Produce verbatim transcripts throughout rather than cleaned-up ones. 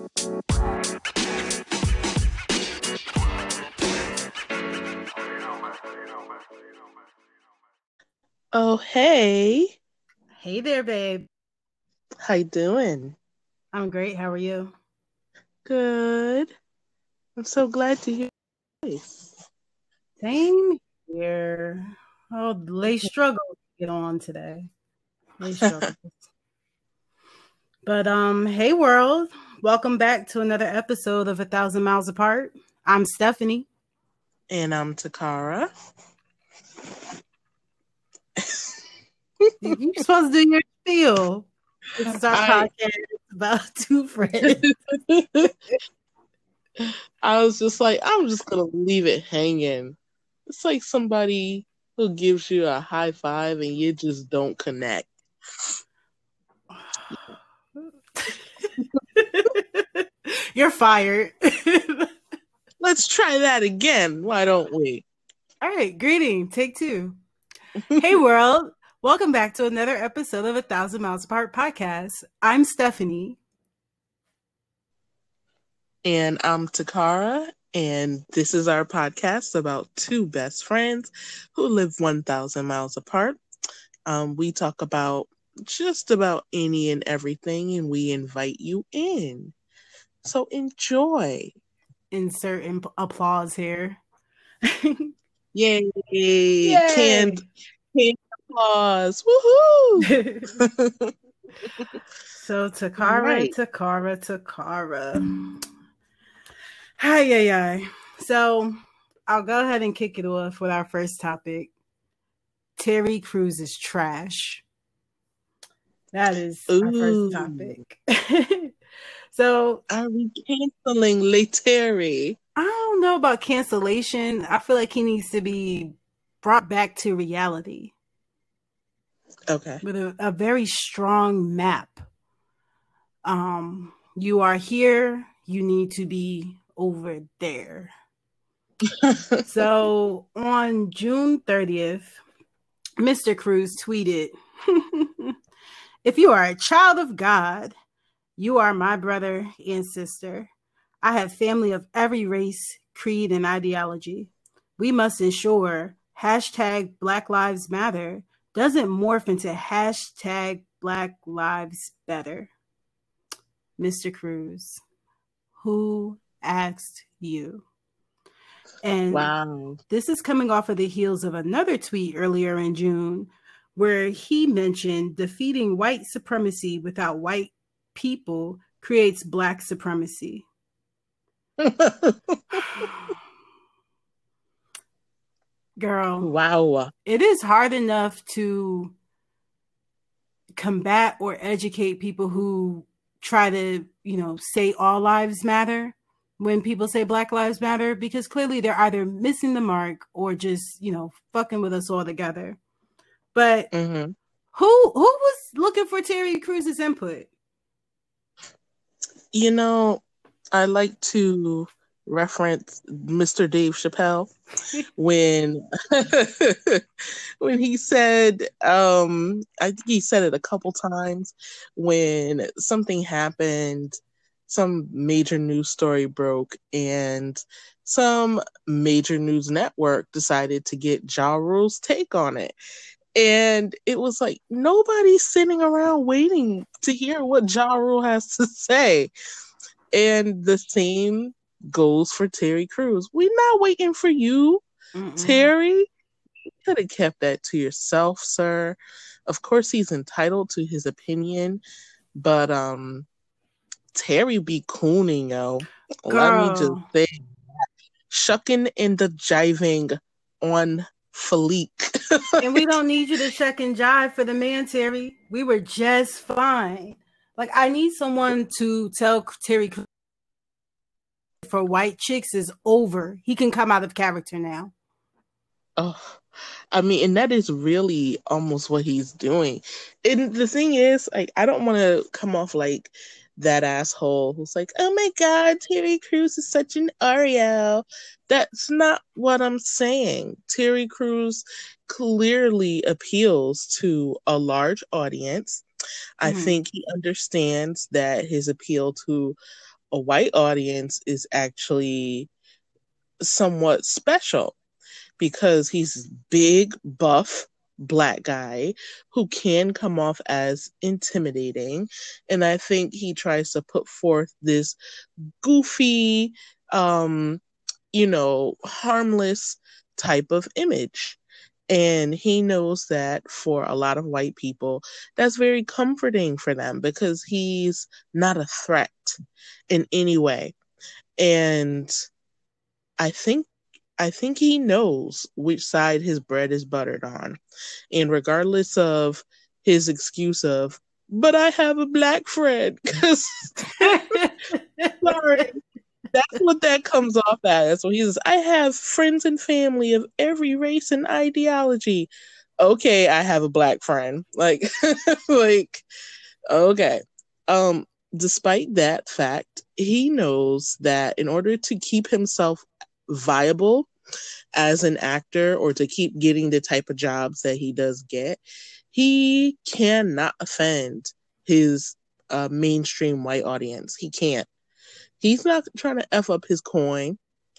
Oh, hey. Hey there, babe. How you doing? I'm great. How are you? Good. I'm so glad to hear your voice. Same here. Oh, late struggle to get on today. Late struggle. But um, hey world. Welcome back to another episode of A Thousand Miles Apart. I'm Stephanie. And I'm Takara. You- You're supposed to do your spiel. This is our I podcast about two friends. I was just like, I'm just gonna leave it hanging. It's like somebody who gives you a high five and you just don't connect. You're fired. Let's try that again. Why don't we? All right, greeting. Take two. Hey world. Welcome back to another episode of A Thousand Miles Apart podcast. I'm Stephanie. And I'm Takara, and this is our podcast about two best friends who live one thousand miles apart. Um, we talk about just about any and everything, and we invite you in. So enjoy. Insert imp- applause here. Yay! Yay! Canned, canned applause. Woohoo! So All Takara, right. Takara, Takara. Hi, hi, hi. So I'll go ahead and kick it off with our first topic. Terry Crews is trash. That is our first Ooh. topic. So Are we canceling Leteri? I don't know about cancellation. I feel like he needs to be brought back to reality Okay. with a, a very strong map. Um, you are here, you need to be over there. So on June thirtieth, Mister Crews tweeted, if you are a child of God, you are my brother and sister. I have family of every race, creed, and ideology. We must ensure hashtag Black Lives Matter doesn't morph into hashtag Black Lives Better. Mister Crews, who asked you? And Wow. this is coming off of the heels of another tweet earlier in June where he mentioned defeating white supremacy without white people creates black supremacy. Girl, Wow. it is hard enough to combat or educate people who try to, you know, say all lives matter when people say Black Lives Matter, because clearly they're either missing the mark or just, you know, fucking with us all together. But mm-hmm. who who was looking for Terry Crews's input? You know, I like to reference Mister Dave Chappelle when when he said, um, I think he said it a couple times when something happened, some major news story broke, and some major news network decided to get Ja Rule's take on it. And it was like, nobody's sitting around waiting to hear what Ja Rule has to say. And the same goes for Terry Crews. We're not waiting for you, Mm-mm. Terry. You could have kept that to yourself, sir. Of course, he's entitled to his opinion, but um, Terry be cooning, yo. Girl. Let me just say, shucking and the jiving on Philippe. And we don't need you to check and jive for the man, Terry. We were just fine. Like, I need someone to tell Terry for white chicks is over. He can come out of character now. Oh, I mean, and that is really almost what he's doing. And the thing is, like, I don't want to come off like that asshole who's like, oh my God, Terry Crews is such an Oreo. That's not what I'm saying. Terry Crews clearly appeals to a large audience. I mm-hmm. think he understands that his appeal to a white audience is actually somewhat special because he's big, buff, black guy who can come off as intimidating. And I think he tries to put forth this goofy, um, you know, harmless type of image. And he knows that for a lot of white people, that's very comforting for them because he's not a threat in any way. And I think I think he knows which side his bread is buttered on. And regardless of his excuse of, but I have a black friend, because sorry, that's what that comes off as. So he says, I have friends and family of every race and ideology. Okay, I have a black friend. Like, like, okay. Um, despite that fact, he knows that in order to keep himself viable as an actor or to keep getting the type of jobs that he does get, he cannot offend his uh, mainstream white audience. He can't. He's not trying to F up his coin.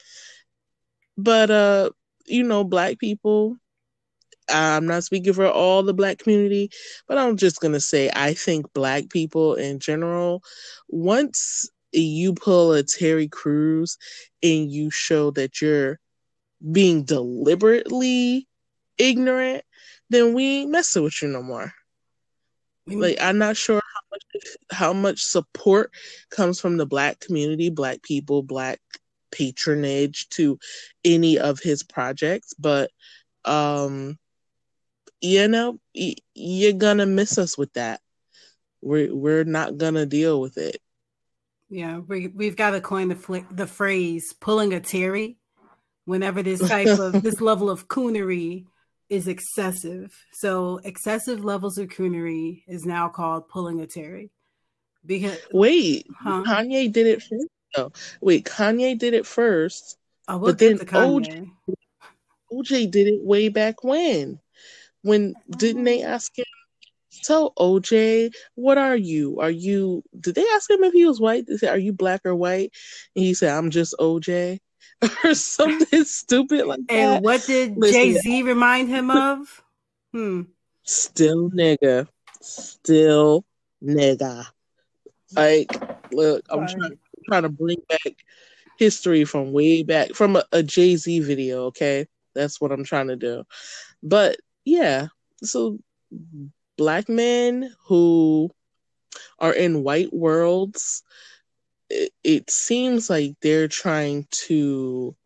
But, uh, you know, black people, I'm not speaking for all the black community, but I'm just going to say I think black people in general, once you pull a Terry Crews and you show that you're being deliberately ignorant, then we ain't messing with you no more. Like, I'm not sure how much how much support comes from the black community, black people, black patronage to any of his projects, but um you know, y- you're gonna miss us with that. We're we're not gonna deal with it. Yeah, we we've got to coin the fl- the phrase "pulling a Terry" whenever this type of this level of coonery is excessive. So excessive levels of coonery is now called pulling a Terry. Because wait, huh? Kanye did it first. Though. Wait, Kanye did it first, Oh, we'll but get then to O J Kanye. O J did it way back when. When didn't they ask him? So O J, what are you? Are you? Did they ask him if he was white? They said, "Are you black or white?" And he said, "I'm just O J," or something stupid like And that. what did Listen, Jay-Z remind him of? Hmm. still nigga, still nigga. Like, look, I'm Right. trying trying to bring back history from way back from a, a Jay-Z video. Okay, that's what I'm trying to do. But yeah, so black men who are in white worlds, it, it seems like they're trying to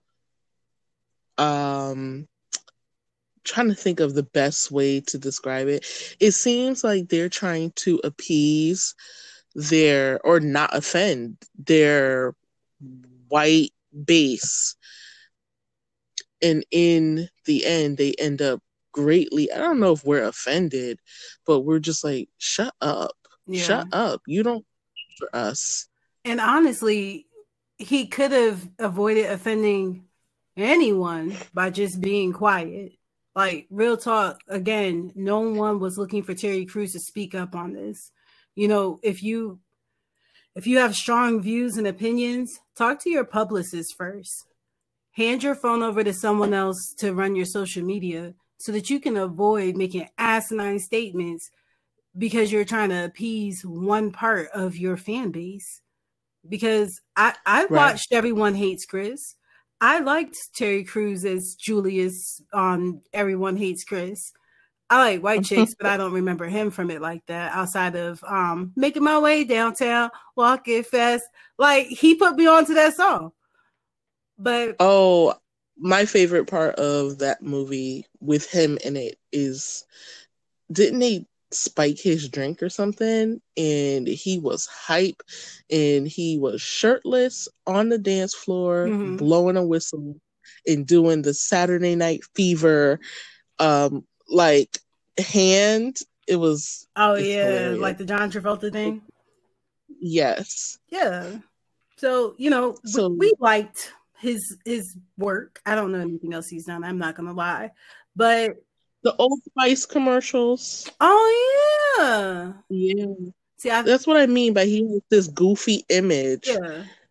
um trying to think of the best way to describe it. It seems like they're trying to appease their or not offend their white base, and in the end they end up greatly, I don't know if we're offended, but we're just like, shut up. Yeah. Shut up. You don't for us. And honestly, he could have avoided offending anyone by just being quiet. Like, real talk, again, no one was looking for Terry Crews to speak up on this. You know, if you if you have strong views and opinions, talk to your publicist first. Hand your phone over to someone else to run your social media so that you can avoid making asinine statements because you're trying to appease one part of your fan base. Because I, I Right. watched Everyone Hates Chris. I liked Terry Crews as Julius on Everyone Hates Chris. I like white chicks, but I don't remember him from it like that outside of um, Making My Way Downtown, Walking Fast. Like, he put me onto that song. But Oh, my favorite part of that movie with him in it is, didn't they spike his drink or something? And he was hype and he was shirtless on the dance floor, mm-hmm. blowing a whistle and doing the Saturday Night Fever um like hand. It was Oh it's yeah, hilarious. like the John Travolta thing. Yes. Yeah. So, you know, So we, we liked his his work. I don't know anything else he's done. I'm not gonna lie, but the Old Spice commercials. Oh yeah, Yeah. see, I That's what I mean by he has this goofy image. yeah.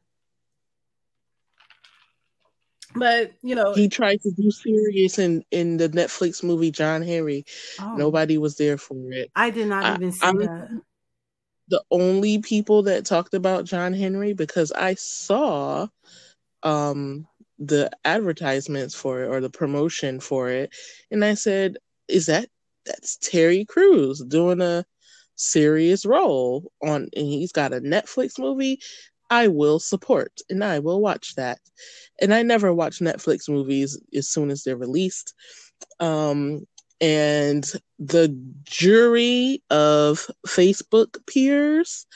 But you know, He tried to do serious in in the Netflix movie John Henry. oh, Nobody was there for it. I did not I, even see I'm that. the only people that talked about John Henry because I saw um the advertisements for it or the promotion for it, and I said, "Is that that's Terry Crews doing a serious role on? And he's got a Netflix movie. I will support and I will watch that." And I never watch Netflix movies as soon as they're released. Um, and the jury of Facebook peers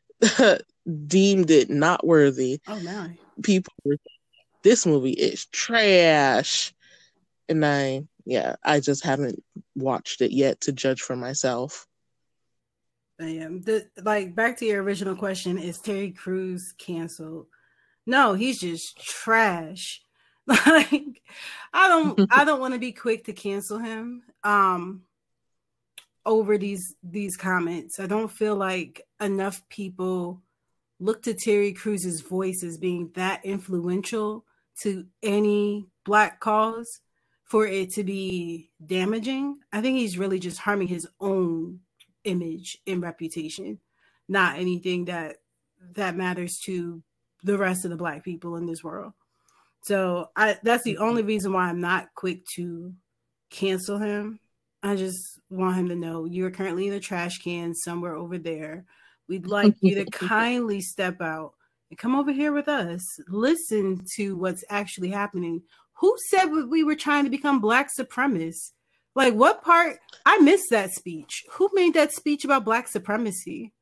deemed it not worthy. Oh my. People were, this movie is trash. And I, yeah, I just haven't watched it yet to judge for myself. Yeah, the, like back to your original question: is Terry Crews canceled? No, he's just trash. Like, I don't, I don't want to be quick to cancel him. Um, over these these comments, I don't feel like enough people look to Terry Crews's voice as being that influential to any black cause for it to be damaging. I think he's really just harming his own image and reputation, not anything that that matters to the rest of the black people in this world. So I that's the only reason why I'm not quick to cancel him. I just want him to know you're currently in the trash can somewhere over there. We'd like you to kindly step out and come over here with us. Listen to what's actually happening. Who said we were trying to become black supremacists? Like, what part? I missed that speech. Who made that speech about black supremacy?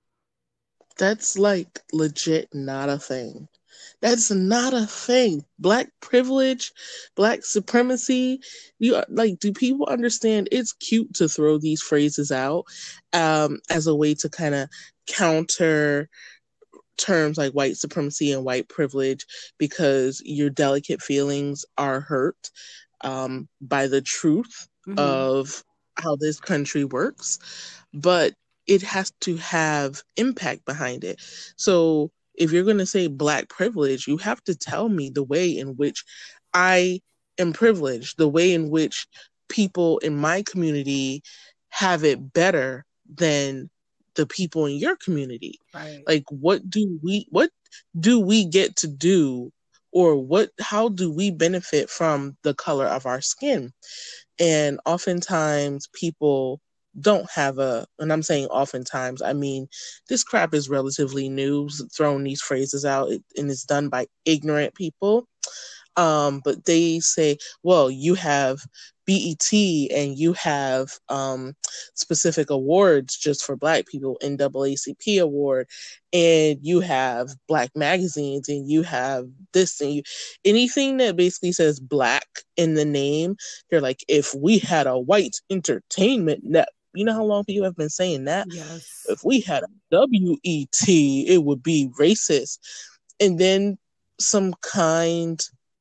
That's like legit not a thing. That's not a thing. Black privilege, black supremacy. You like, do people understand? It's cute to throw these phrases out um, as a way to kind of counter terms like white supremacy and white privilege because your delicate feelings are hurt um, by the truth mm-hmm. of how this country works. But it has to have impact behind it. So if you're going to say black privilege, you have to tell me the way in which I am privileged, the way in which people in my community have it better than the people in your community. Right. Like, what do we, what do we get to do, or what, how do we benefit from the color of our skin? And oftentimes people don't have a, and I'm saying oftentimes, I mean, this crap is relatively new, throwing these phrases out, and it's done by ignorant people. Um, but they say, well, you have B E T and you have um, specific awards just for Black people, N double A C P award, and you have Black magazines, and you have this, and you, anything that basically says Black in the name, they're like, if we had a white entertainment net, you know how long people have been saying that? Yes. If we had a W E T, it would be racist. And then some kind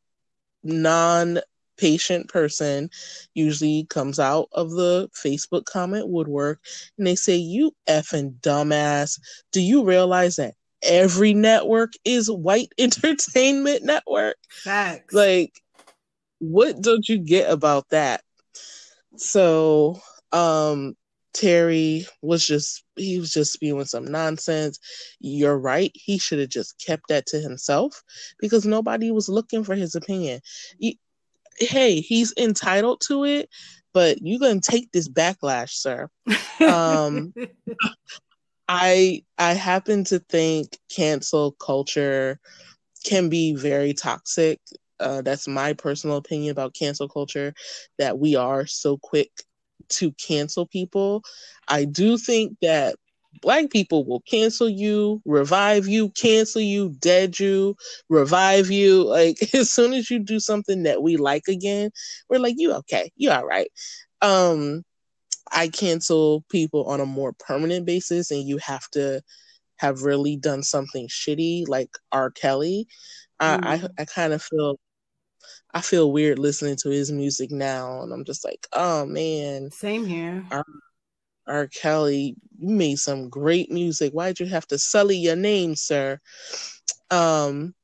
non-patient person usually comes out of the Facebook comment woodwork and they say, you effing dumbass, do you realize that every network is white entertainment network? Facts. Like, what don't you get about that? So um Terry was just, he was just spewing some nonsense. You're right. He should have just kept that to himself because nobody was looking for his opinion. He, hey, he's entitled to it, but you're going to take this backlash, sir. um, I, I happen to think cancel culture can be very toxic. Uh, that's my personal opinion about cancel culture, that we are so quick to cancel people. I do think that Black people will cancel you, revive you, cancel you, dead you, revive you. Like, as soon as you do something that we like again, we're like, you okay, you all right. Um, I cancel people on a more permanent basis, and you have to have really done something shitty, like R. Kelly. I, mm. I, I kind of feel I feel weird listening to his music now, and I'm just like, oh man. Same here. R. R. Kelly, you made some great music. Why'd you have to sully your name, sir? Um,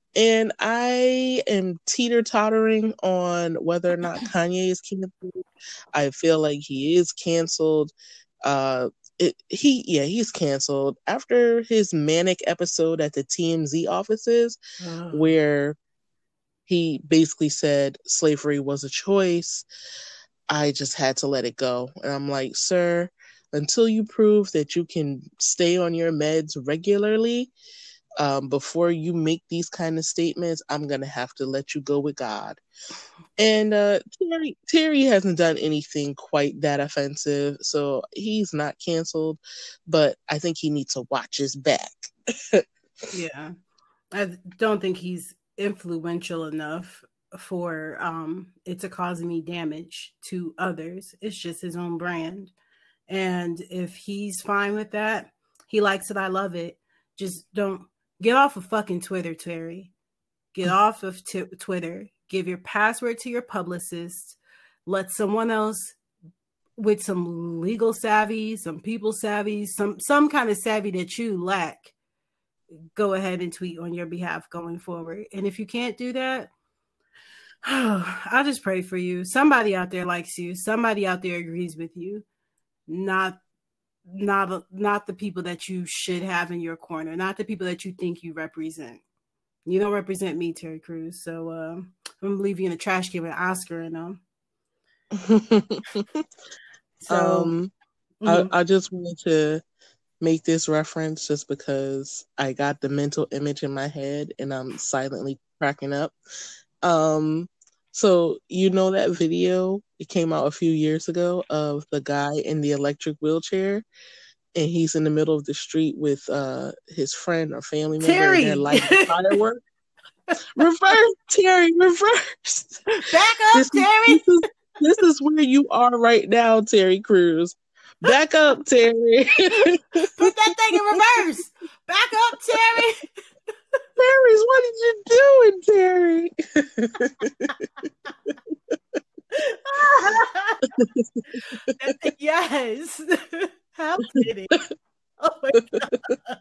And I am teeter-tottering on whether or not Kanye is canceled. I feel like he is canceled. Uh, it, he, yeah, he's canceled after his manic episode at the T M Z offices, Oh. where he basically said slavery was a choice. I just had to let it go. And I'm like, sir, until you prove that you can stay on your meds regularly, um, before you make these kind of statements, I'm going to have to let you go with God. And uh, Terry, Terry hasn't done anything quite that offensive, so he's not canceled, but I think he needs to watch his back. Yeah. I don't think he's influential enough for um, it to cause any damage to others. It's just his own brand. And if he's fine with that, he likes it, I love it. Just don't get off of fucking Twitter, Terry. Get off of t- Twitter. Give your password to your publicist. Let someone else with some legal savvy, some people savvy, some some kind of savvy that you lack, go ahead and tweet on your behalf going forward. And if you can't do that, I'll just pray for you. Somebody out there likes you. Somebody out there agrees with you. Not not not the people that you should have in your corner, not the people that you think you represent. You don't represent me, Terry Crews. So uh, I'm gonna leave you in the trash can with Oscar and them. So um, mm-hmm. I, I just wanted to make this reference just because I got the mental image in my head and I'm silently cracking up. Um, so you know that video? It came out a few years ago of the guy in the electric wheelchair, and he's in the middle of the street with uh, his friend or family member, Terry. and they're lighting fireworks. Reverse, Terry, reverse. Back up, this Terry. Is, this, is, this is where you are right now, Terry Crews. Back up, Terry. Put that thing in reverse. Back up, Terry. Terry's, what are you doing, Terry? Yes. How did it? Oh my God.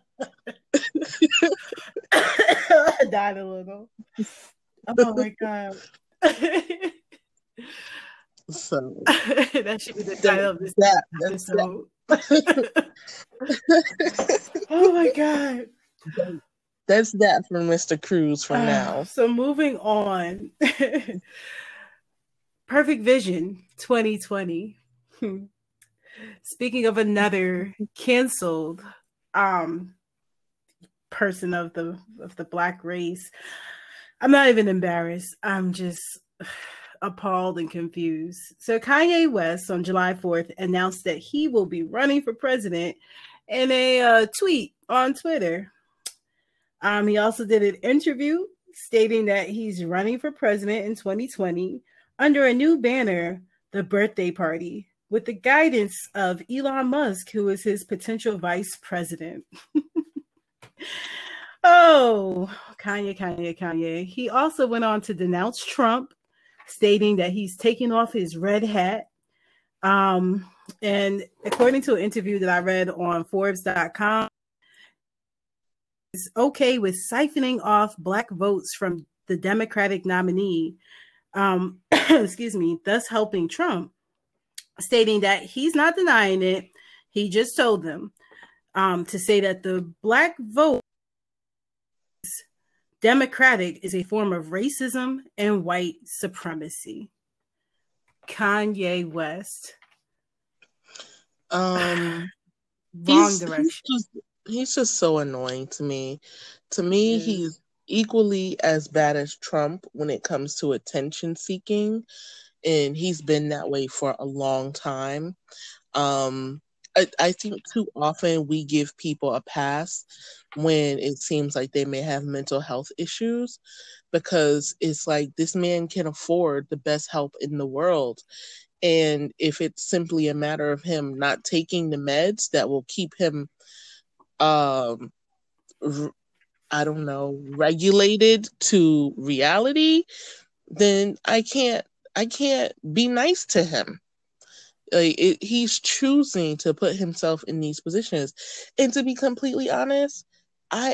I died a little. Oh my God. So that should be the title of this that, episode. That. Oh my God. That's that for Mister Crews for uh, now. So moving on. Perfect Vision twenty twenty. Speaking of another canceled um, person of the of the Black race, I'm not even embarrassed. I'm just appalled and confused. So Kanye West on July fourth announced that he will be running for president in a uh, tweet on Twitter. Um, he also did an interview stating that he's running for president in twenty twenty under a new banner, The Birthday Party, with the guidance of Elon Musk, who is his potential vice president. Oh, Kanye, Kanye, Kanye. He also went on to denounce Trump, stating that he's taking off his red hat. Um, and according to an interview that I read on Forbes dot com, is okay with siphoning off Black votes from the Democratic nominee, um, excuse me, thus helping Trump, stating that he's not denying it. He just told them um, to say that the Black vote Democratic is a form of racism and white supremacy. Kanye West. Um, Wrong he's, direction. He's just, he's just so annoying to me. To me, he's equally as bad as Trump when it comes to attention seeking, and he's been that way for a long time. Um, I, I think too often we give people a pass when it seems like they may have mental health issues, because it's like this man can afford the best help in the world. And if it's simply a matter of him not taking the meds that will keep him, um, r- I don't know, regulated to reality, then I can't, I can't be nice to him. Like it, he's choosing to put himself in these positions. And to be completely honest, I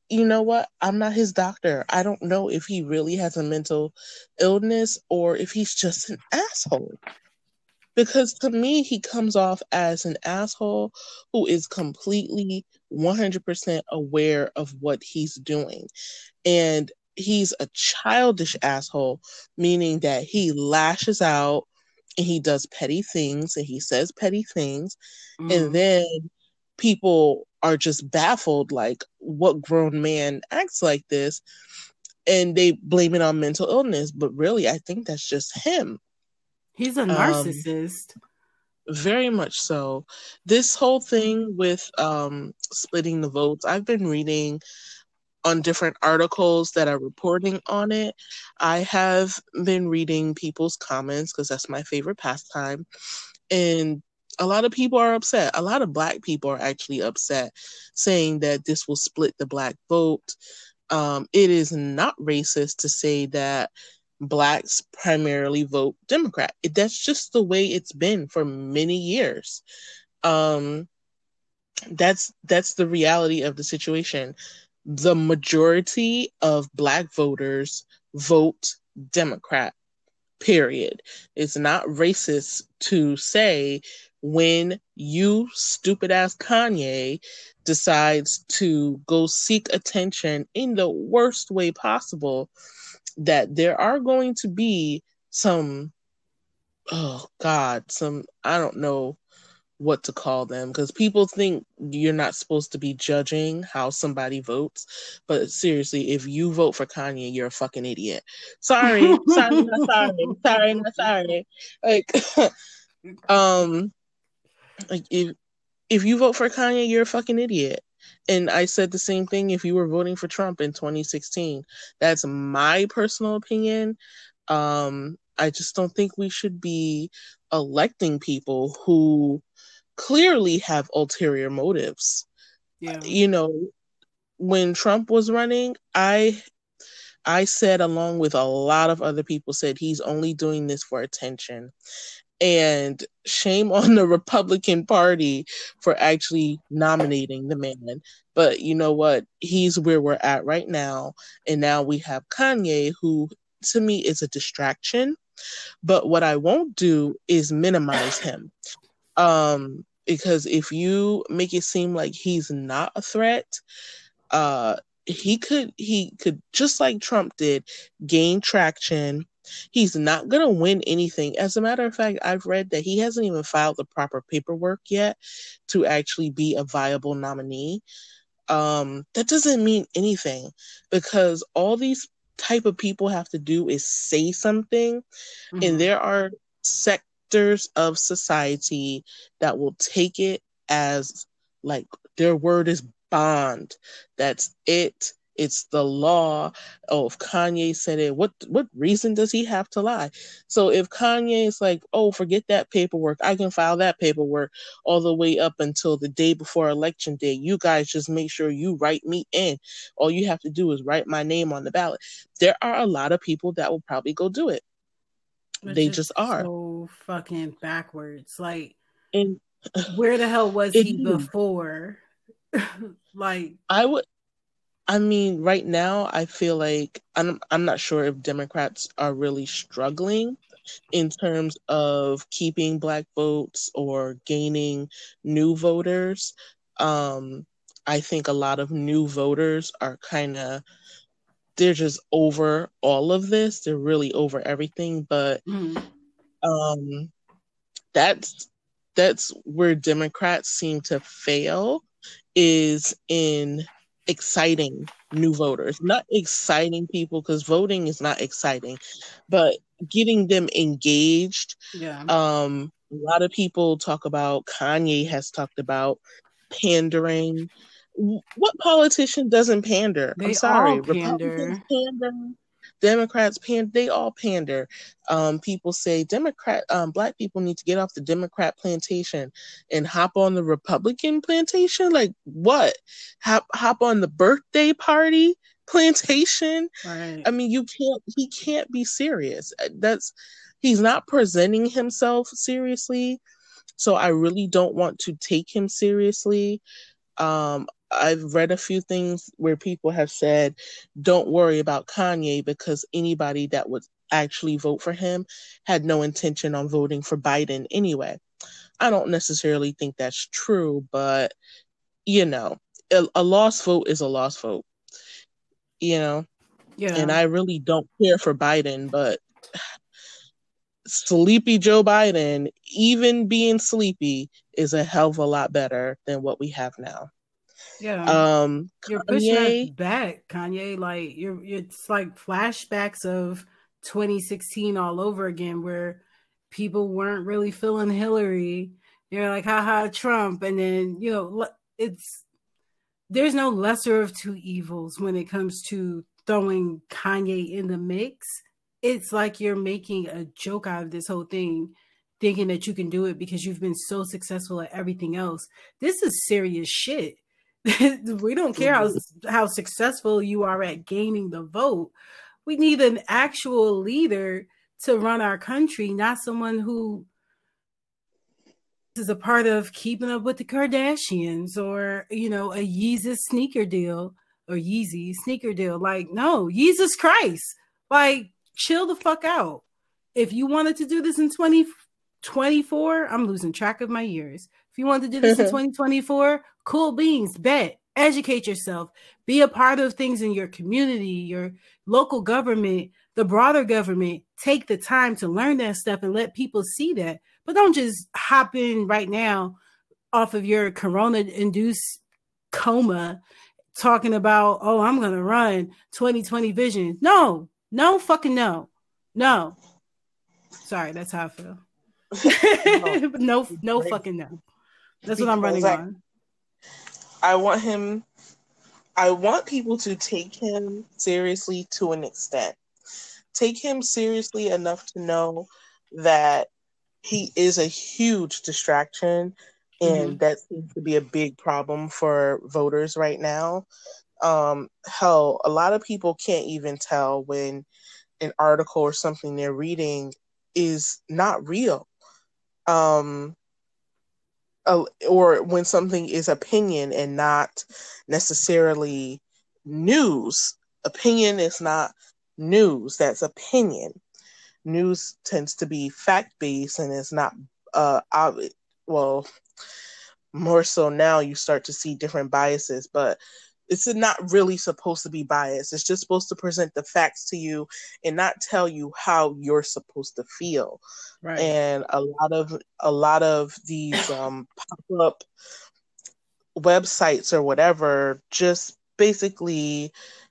you know what? I'm not his doctor. I don't know if he really has a mental illness or if he's just an asshole. Because to me, he comes off as an asshole who is completely one hundred percent aware of what he's doing. And he's a childish asshole, meaning that he lashes out and he does petty things and he says petty things. Mm. And then people are just baffled, like, what grown man acts like this? And they blame it on mental illness. But really, I think that's just him. He's a narcissist. Um, very much so. This whole thing with um, splitting the votes, I've been reading on different articles that are reporting on it. I have been reading people's comments because that's my favorite pastime. And a lot of people are upset. A lot of Black people are actually upset, saying that this will split the Black vote. Um, it is not racist to say that Blacks primarily vote Democrat. It, that's just the way it's been for many years. Um, that's that's the reality of the situation. The majority of Black voters vote Democrat, period. It's not racist to say when you stupid ass Kanye decides to go seek attention in the worst way possible, that there are going to be some, oh God, some, I don't know what to call them, because people think you're not supposed to be judging how somebody votes. But seriously, if you vote for Kanye, you're a fucking idiot. Sorry, sorry, not sorry, sorry, not sorry. Like, um, like if if you vote for Kanye, you're a fucking idiot. And I said the same thing if you were voting for Trump in twenty sixteen. That's my personal opinion. Um, I just don't think we should be electing people who clearly have ulterior motives. Yeah. You know, when Trump was running, I I said, along with a lot of other people, said he's only doing this for attention. And shame on the Republican Party for actually nominating the man. But you know what? He's where we're at right now. And now we have Kanye, who to me is a distraction. But what I won't do is minimize him. Um, because if you make it seem like he's not a threat, uh, he could, he could, just like Trump did, gain traction. He's not going to win anything. As a matter of fact, I've read that he hasn't even filed the proper paperwork yet to actually be a viable nominee. Um, that doesn't mean anything, because all these type of people have to do is say something, mm-hmm. and there are sectors of society that will take it as like their word is bond. That's it. It's the law. Oh, if Kanye said it, what what reason does he have to lie? So if Kanye is like, oh, forget that paperwork, I can file that paperwork all the way up until the day before election day. You guys just make sure you write me in. All you have to do is write my name on the ballot. There are a lot of people that will probably go do it. Which they just are. So fucking backwards. Like, and where the hell was he before? Like, I would. I mean, right now, I feel like I'm I'm not sure if Democrats are really struggling in terms of keeping Black votes or gaining new voters. Um, I think a lot of new voters are kind of, they're just over all of this. They're really over everything. But mm. um, that's that's where Democrats seem to fail, is in exciting new voters, not exciting people, because voting is not exciting, but getting them engaged. Yeah. Um, a lot of people talk about, Kanye has talked about pandering. What politician doesn't pander? They I'm sorry. All pander. Republicans pander. Democrats pander. They all pander. Um, people say Democrat, um, Black people need to get off the Democrat plantation and hop on the Republican plantation. Like what? Hop, hop on the birthday party plantation? Right. I mean, you can't. He can't be serious. That's he's not presenting himself seriously. So I really don't want to take him seriously. Um, I've read a few things where people have said, don't worry about Kanye because anybody that would actually vote for him had no intention on voting for Biden anyway. I don't necessarily think that's true, but, you know, a, a lost vote is a lost vote, you know? Yeah. And I really don't care for Biden, but sleepy Joe Biden, even being sleepy, is a hell of a lot better than what we have now. Yeah. Um, You're pushing us Kanye, back, Kanye. Like you're it's like flashbacks of twenty sixteen all over again where people weren't really feeling Hillary. You're like, haha, Trump. And then, you know, it's there's no lesser of two evils when it comes to throwing Kanye in the mix. It's like you're making a joke out of this whole thing, thinking that you can do it because you've been so successful at everything else. This is serious shit. We don't care how, how successful you are at gaining the vote. We need an actual leader to run our country, not someone who is a part of keeping up with the Kardashians or, you know, a Yeezus sneaker deal or Yeezy sneaker deal. Like, no, Jesus Christ. Like, chill the fuck out. If you wanted to do this in twenty twenty-four, I'm losing track of my years. If you wanted to do this in twenty twenty-four, cool beans, bet. Educate yourself. Be a part of things in your community, your local government, the broader government. Take the time to learn that stuff and let people see that. But don't just hop in right now off of your corona-induced coma talking about, oh, I'm going to run twenty twenty vision. No, no fucking no. No. Sorry, that's how I feel. no, no, no fucking no. That's what I'm running I, on. I want him, I want people to take him seriously to an extent. Take him seriously enough to know that he is a huge distraction, and mm-hmm. that seems to be a big problem for voters right now. Um, hell, a lot of people can't even tell when an article or something they're reading is not real. Um, uh, or when something is opinion and not necessarily news. Opinion is not news. That's opinion. News tends to be fact-based and is not, uh, ob- well, more so now you start to see different biases, but it's not really supposed to be biased. It's just supposed to present the facts to you and not tell you how you're supposed to feel. Right. And a lot of a lot of these um, pop-up websites or whatever just basically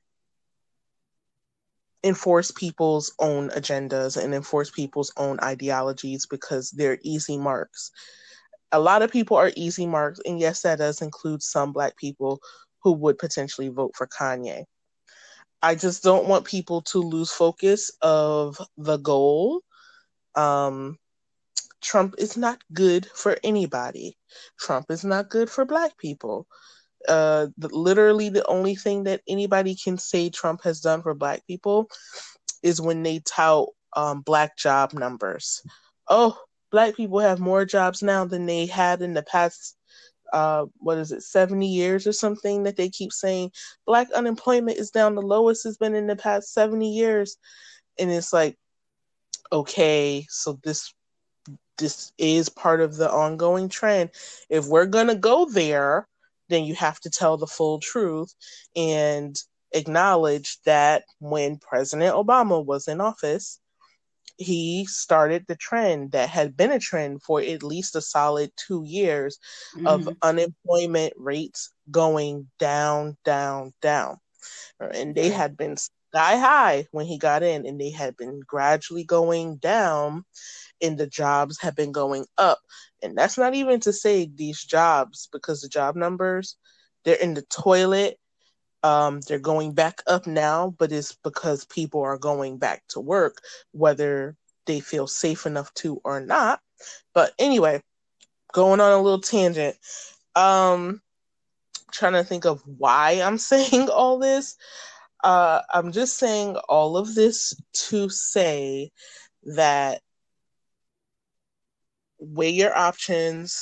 enforce people's own agendas and enforce people's own ideologies because they're easy marks. A lot of people are easy marks, and yes, that does include some Black people who would potentially vote for Kanye. I just don't want people to lose focus of the goal. Um, Trump is not good for anybody. Trump is not good for Black people. Uh, the, literally the only thing that anybody can say Trump has done for Black people is when they tout um, Black job numbers. Oh, Black people have more jobs now than they had in the past, uh, what is it, seventy years or something that they keep saying. Black unemployment is down the lowest it's been in the past seventy years. And it's like, okay, so this this is part of the ongoing trend. If we're going to go there, then you have to tell the full truth and acknowledge that when President Obama was in office, he started the trend that had been a trend for at least a solid two years mm-hmm. of unemployment rates going down, down, down. And they yeah. had been sky high when he got in, and they had been gradually going down, and the jobs have been going up. And that's not even to say these jobs, because the job numbers, they're in the toilet. Um, they're going back up now, but it's because people are going back to work, whether they feel safe enough to or not. But anyway, going on a little tangent. Um, trying to think of why I'm saying all this. Uh, I'm just saying all of this to say that weigh your options,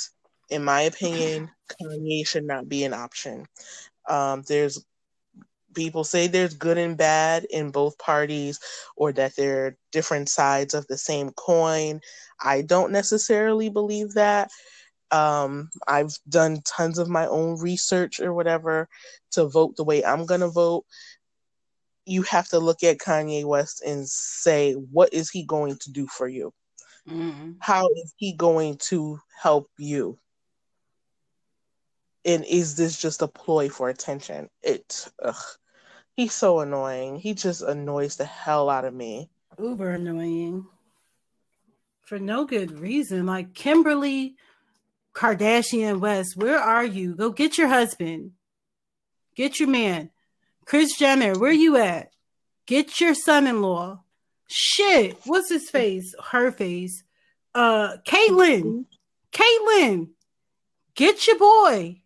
in my opinion, Kanye should not be an option. Um, there's people say there's good and bad in both parties, or that they're different sides of the same coin. I don't necessarily believe that. Um, I've done tons of my own research or whatever to vote the way I'm going to vote. You have to look at Kanye West and say, what is he going to do for you? Mm. How is he going to help you? And is this just a ploy for attention? It, ugh, he's so annoying. He just annoys the hell out of me. Uber annoying. For no good reason. Like, Kimberly Kardashian West, where are you? Go get your husband. Get your man. Kris Jenner, where you at? Get your son-in-law. Shit. What's his face? Her face. Uh, Caitlyn. Caitlyn. Get your boy.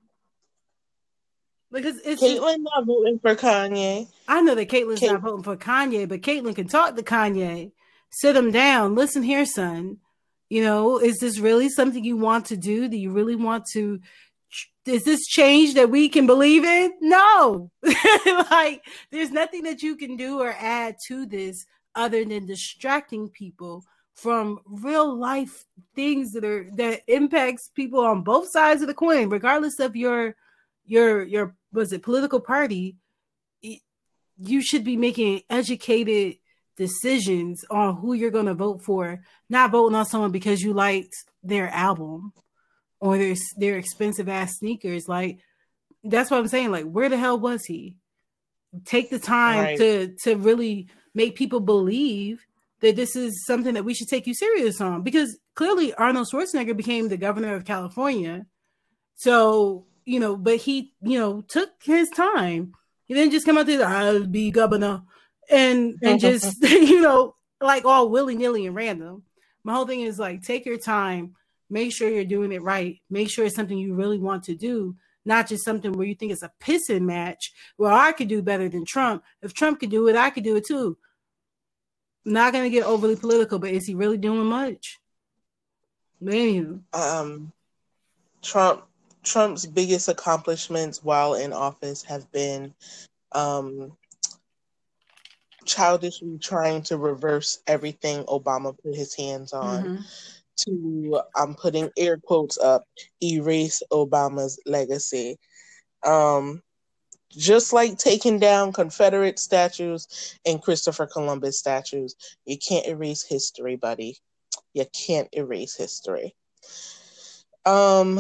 Because it's Caitlyn not voting for Kanye. I know that Caitlyn's Cait- not voting for Kanye, but Caitlyn can talk to Kanye. Sit him down. Listen here, son. You know, is this really something you want to do? Do you really want to? Is this change that we can believe in? No. Like, there's nothing that you can do or add to this other than distracting people from real life things that are that impacts people on both sides of the coin, regardless of your your your was it political party. You should be making educated decisions on who you're going to vote for, not voting on someone because you liked their album or their their expensive ass sneakers. Like, that's what I'm saying. Like, where the hell was he? Take the time right. to to really make people believe that this is something that we should take you serious on, because clearly Arnold Schwarzenegger became the governor of California. So, you know, but he, you know, took his time. He didn't just come out there, I'll be governor, and and just, you know, like all willy-nilly and random. My whole thing is, like, take your time, make sure you're doing it right, make sure it's something you really want to do, not just something where you think it's a pissing match. Well, I could do better than Trump. If Trump could do it, I could do it too. I'm not going to get overly political, but is he really doing much? Anywho. Um, Trump Trump's biggest accomplishments while in office have been um, childishly trying to reverse everything Obama put his hands on. Mm-hmm. To, I'm putting air quotes up, erase Obama's legacy. Um, just like taking down Confederate statues and Christopher Columbus statues, you can't erase history, buddy. You can't erase history. Um,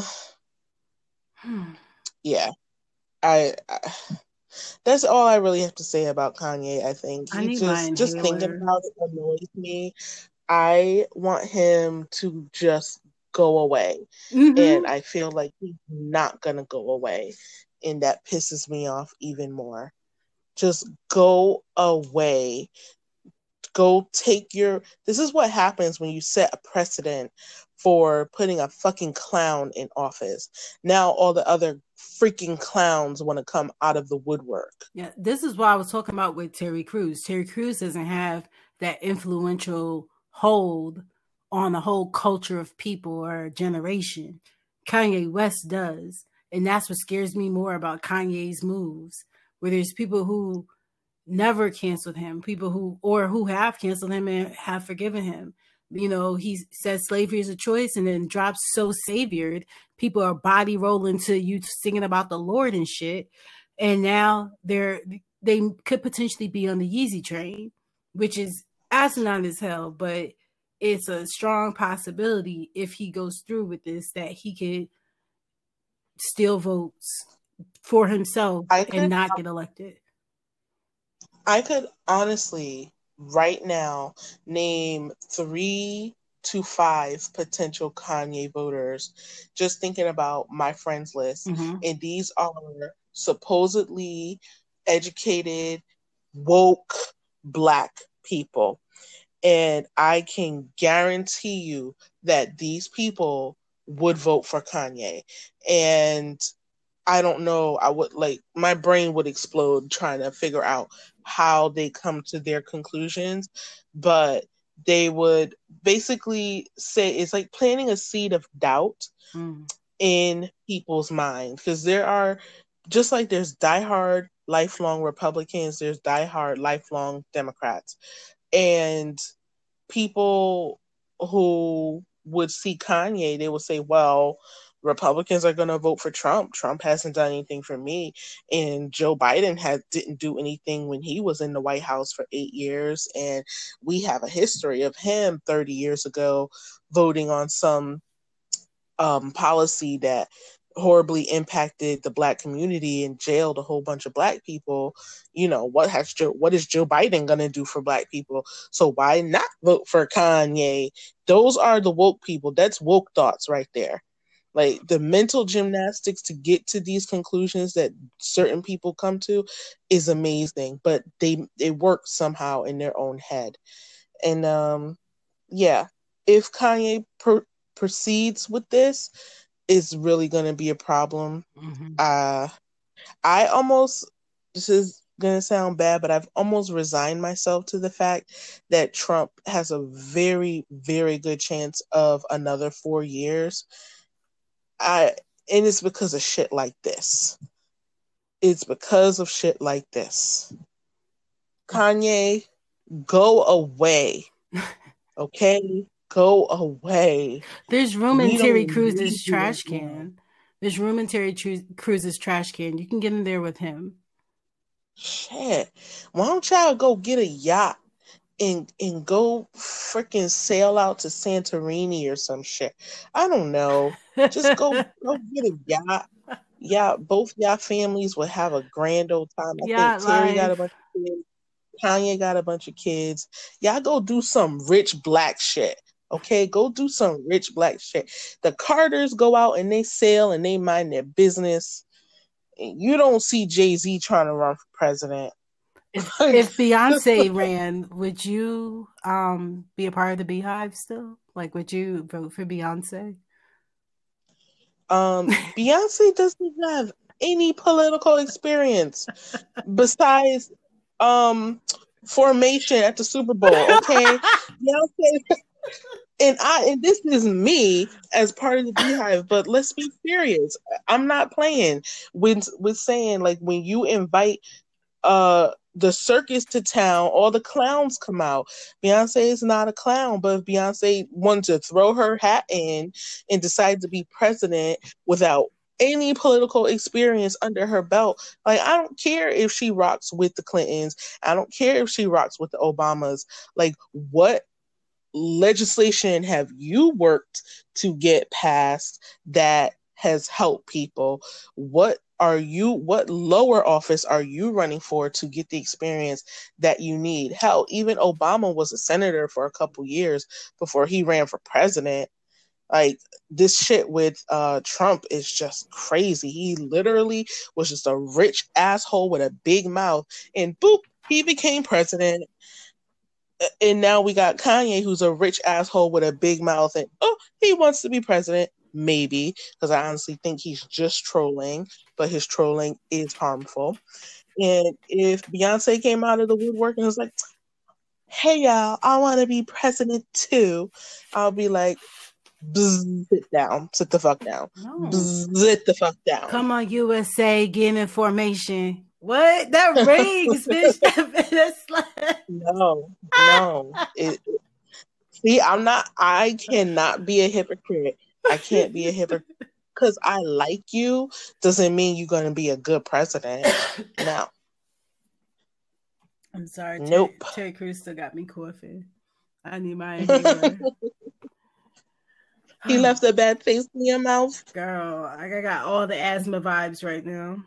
yeah, I, I. That's all I really have to say about Kanye. I think he I just just thinking about it annoys me. I want him to just go away, mm-hmm. and I feel like he's not gonna go away, and that pisses me off even more. Just go away. Go take your. This is what happens when you set a precedent for putting a fucking clown in office. Now all the other freaking clowns want to come out of the woodwork. Yeah, this is what I was talking about with Terry Crews. Terry Crews doesn't have that influential hold on the whole culture of people or generation. Kanye West does. And that's what scares me more about Kanye's moves, where there's people who never canceled him, people who, or who have canceled him and have forgiven him. You know, he says slavery is a choice and then drops So Saviored. People are body rolling to you singing about the Lord and shit. And now they're, they could potentially be on the Yeezy train, which is asinine as hell, but it's a strong possibility if he goes through with this that he could steal votes for himself could, and not get elected. I could honestly right now name three to five potential Kanye voters, just thinking about my friends list. Mm-hmm. And these are supposedly educated, woke Black people. And I can guarantee you that these people would vote for Kanye. And I don't know, I would like, my brain would explode trying to figure out how they come to their conclusions. But they would basically say it's like planting a seed of doubt mm. in people's minds, because there are, just like there's diehard lifelong Republicans, there's diehard lifelong Democrats, and people who would see Kanye, they would say, well, Republicans are going to vote for Trump. Trump hasn't done anything for me. And Joe Biden had, didn't do anything when he was in the White House for eight years. And we have a history of him thirty years ago voting on some um, policy that horribly impacted the Black community and jailed a whole bunch of Black people. You know, what has Joe, what is Joe Biden going to do for Black people? So why not vote for Kanye? Those are the woke people. That's woke thoughts right there. Like, the mental gymnastics to get to these conclusions that certain people come to is amazing, but they, they work somehow in their own head. And um, yeah, if Kanye per- proceeds with this, it's really going to be a problem. Mm-hmm. Uh, I almost, this is going to sound bad, but I've almost resigned myself to the fact that Trump has a very, very good chance of another four years. I, and it's because of shit like this. It's because of shit like this. Kanye, go away. Okay? Go away. There's room in Terry Cruz's trash can. There's room in Terry Cruz's trash can. You can get in there with him. Shit. Why don't y'all go get a yacht and and go freaking sail out to Santorini or some shit? I don't know. Just go go get a yacht. Yeah, both y'all families will have a grand old time. I yacht think Terry life. Got a bunch of kids. Kanye got a bunch of kids. Y'all go do some rich Black shit. Okay, go do some rich Black shit. The Carters go out and they sail and they mind their business. You don't see Jay-Z trying to run for president. If, if Beyonce ran, would you um, be a part of the Beehive still? Like, would you vote for Beyonce? Um, Beyonce doesn't have any political experience besides um, formation at the Super Bowl. Okay, Beyonce. And I and this is me as part of the Beehive, but let's be serious. I'm not playing with with saying, like, when you invite uh the circus to town, all the clowns come out. Beyonce is not a clown, but if Beyonce wanted to throw her hat in and decide to be president without any political experience under her belt, like, I don't care if she rocks with the Clintons. I don't care if she rocks with the Obamas. Like, what legislation have you worked to get passed that has helped people? What are you, what lower office are you running for to get the experience that you need? Hell, even Obama was a senator for a couple years before he ran for president. Like, this shit with uh, Trump is just crazy. He literally was just a rich asshole with a big mouth, and boop, he became president. And now we got Kanye, who's a rich asshole with a big mouth, and oh, he wants to be president. Maybe, because I honestly think he's just trolling, but his trolling is harmful. And if Beyonce came out of the woodwork and was like, hey, y'all, I want to be president too, I'll be like, bzz, sit down, sit the fuck down, no. bzz, sit the fuck down. Come on, U S A, give information. What? That rings, bitch. That's like... No, no. It, it, see, I'm not, I cannot be a hypocrite. I can't be a hypocrite. Because I like you doesn't mean you're going to be a good president. No. I'm sorry. Nope. Terry, Terry Crews still got me coughing. I need my inhaler. He left a bad taste in your mouth. Girl, I got all the asthma vibes right now.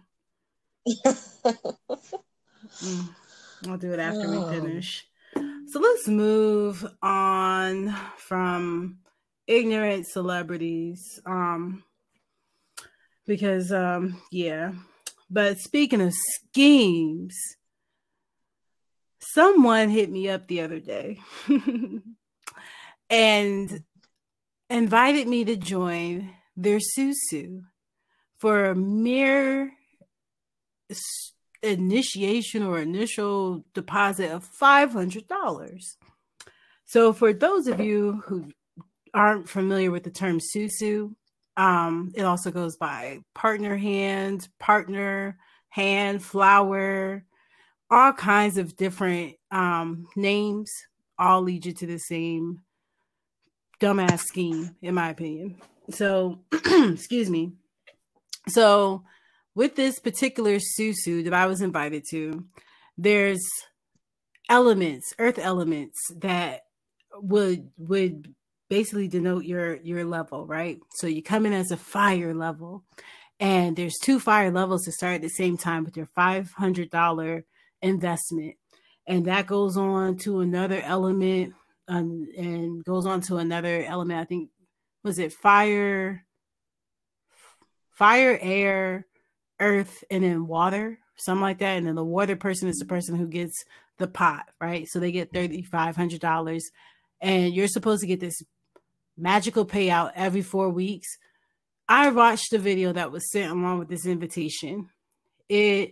mm, I'll do it after oh. we finish. So let's move on from ignorant celebrities. Um, because, um, yeah. But speaking of schemes, someone hit me up the other day and invited me to join their susu for a mere initiation or initial deposit of five hundred dollars. So for those of you who aren't familiar with the term susu, um, it also goes by partner hand, partner hand, flower, all kinds of different um, names, all lead you to the same dumbass scheme, in my opinion. So, excuse me. So, with this particular susu that I was invited to, there's elements, earth elements that would would basically denote your your level, right? So you come in as a fire level, and there's two fire levels to start at the same time with your five hundred dollars investment, and that goes on to another element, um, and goes on to another element. I think was it fire, fire, air, earth, and then water, something like that. And then the water person is the person who gets the pot, right? So they get three thousand five hundred dollars, and you're supposed to get this magical payout every four weeks. I watched the video that was sent along with this invitation. It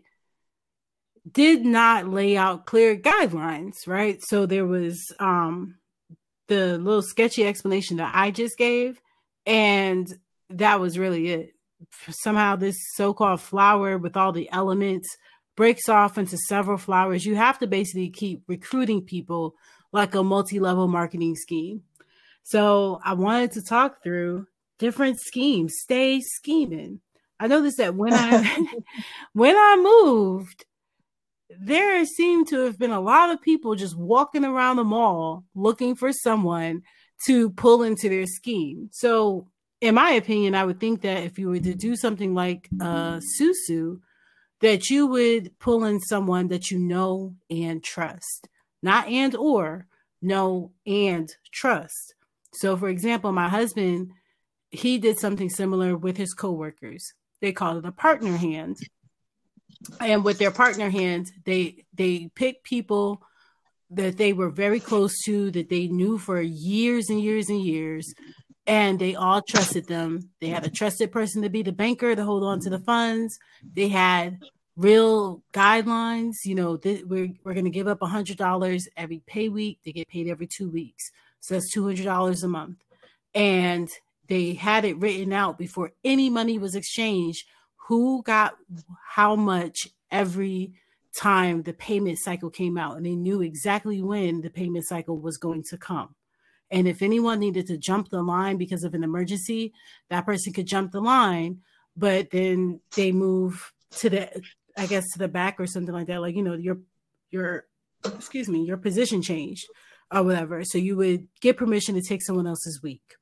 did not lay out clear guidelines, right? So there was um, the little sketchy explanation that I just gave, and that was really it. Somehow this so-called flower with all the elements breaks off into several flowers. You have to basically keep recruiting people like a multi-level marketing scheme. So I wanted to talk through different schemes. Stay scheming. I noticed that when I when I moved, there seemed to have been a lot of people just walking around the mall looking for someone to pull into their scheme. So in my opinion, I would think that if you were to do something like uh, Susu, that you would pull in someone that you know and trust. Not and or, know and trust. So for example, my husband, he did something similar with his coworkers. They call it a partner hand. And with their partner hand, they they pick people that they were very close to, that they knew for years and years and years, and they all trusted them. They had a trusted person to be the banker to hold on to the funds. They had real guidelines. You know, th- we're we're going to give up one hundred dollars every pay week. They get paid every two weeks. So that's two hundred dollars a month. And they had it written out before any money was exchanged, who got how much every time the payment cycle came out. And they knew exactly when the payment cycle was going to come. And if anyone needed to jump the line because of an emergency, that person could jump the line, but then they move to the, I guess, to the back or something like that. Like, you know, your, your, excuse me, your position changed or whatever. So you would get permission to take someone else's week.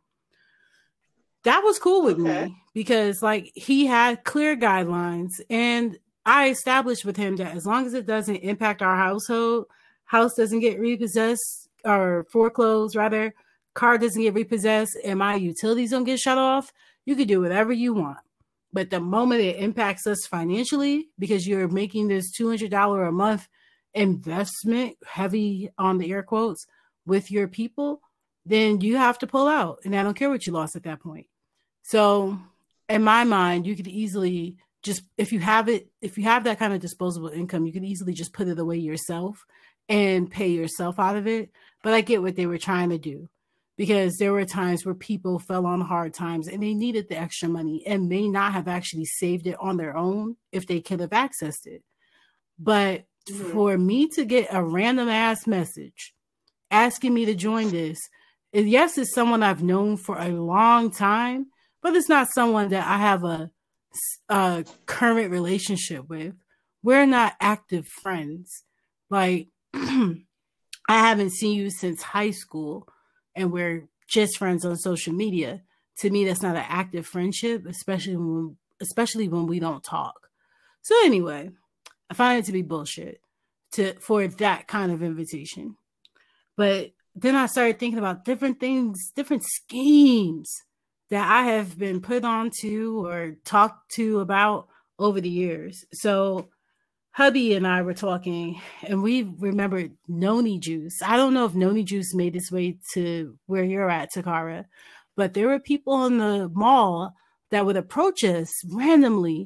That was cool with okay. me because like he had clear guidelines, and I established with him that as long as it doesn't impact our household, house doesn't get repossessed or foreclosed, rather, car doesn't get repossessed, and my utilities don't get shut off, you can do whatever you want. But the moment it impacts us financially, because you're making this two hundred dollars a month investment, heavy on the air quotes, with your people, then you have to pull out. And I don't care what you lost at that point. So in my mind, you could easily just, if you have it, if you have that kind of disposable income, you could easily just put it away yourself and pay yourself out of it. But I get what they were trying to do, because there were times where people fell on hard times and they needed the extra money and may not have actually saved it on their own if they could have accessed it. But mm-hmm. for me to get a random ass message asking me to join this, yes, it's someone I've known for a long time, but it's not someone that I have a, a current relationship with. We're not active friends. Like, I haven't seen you since high school, and we're just friends on social media. To me, that's not an active friendship, especially when, especially when we don't talk. So anyway, I find it to be bullshit to for that kind of invitation. But then I started thinking about different things, different schemes that I have been put onto or talked to about over the years. So hubby and I were talking, and we remembered noni juice. I don't know if noni juice made its way to where you're at, Takara, but there were people in the mall that would approach us randomly,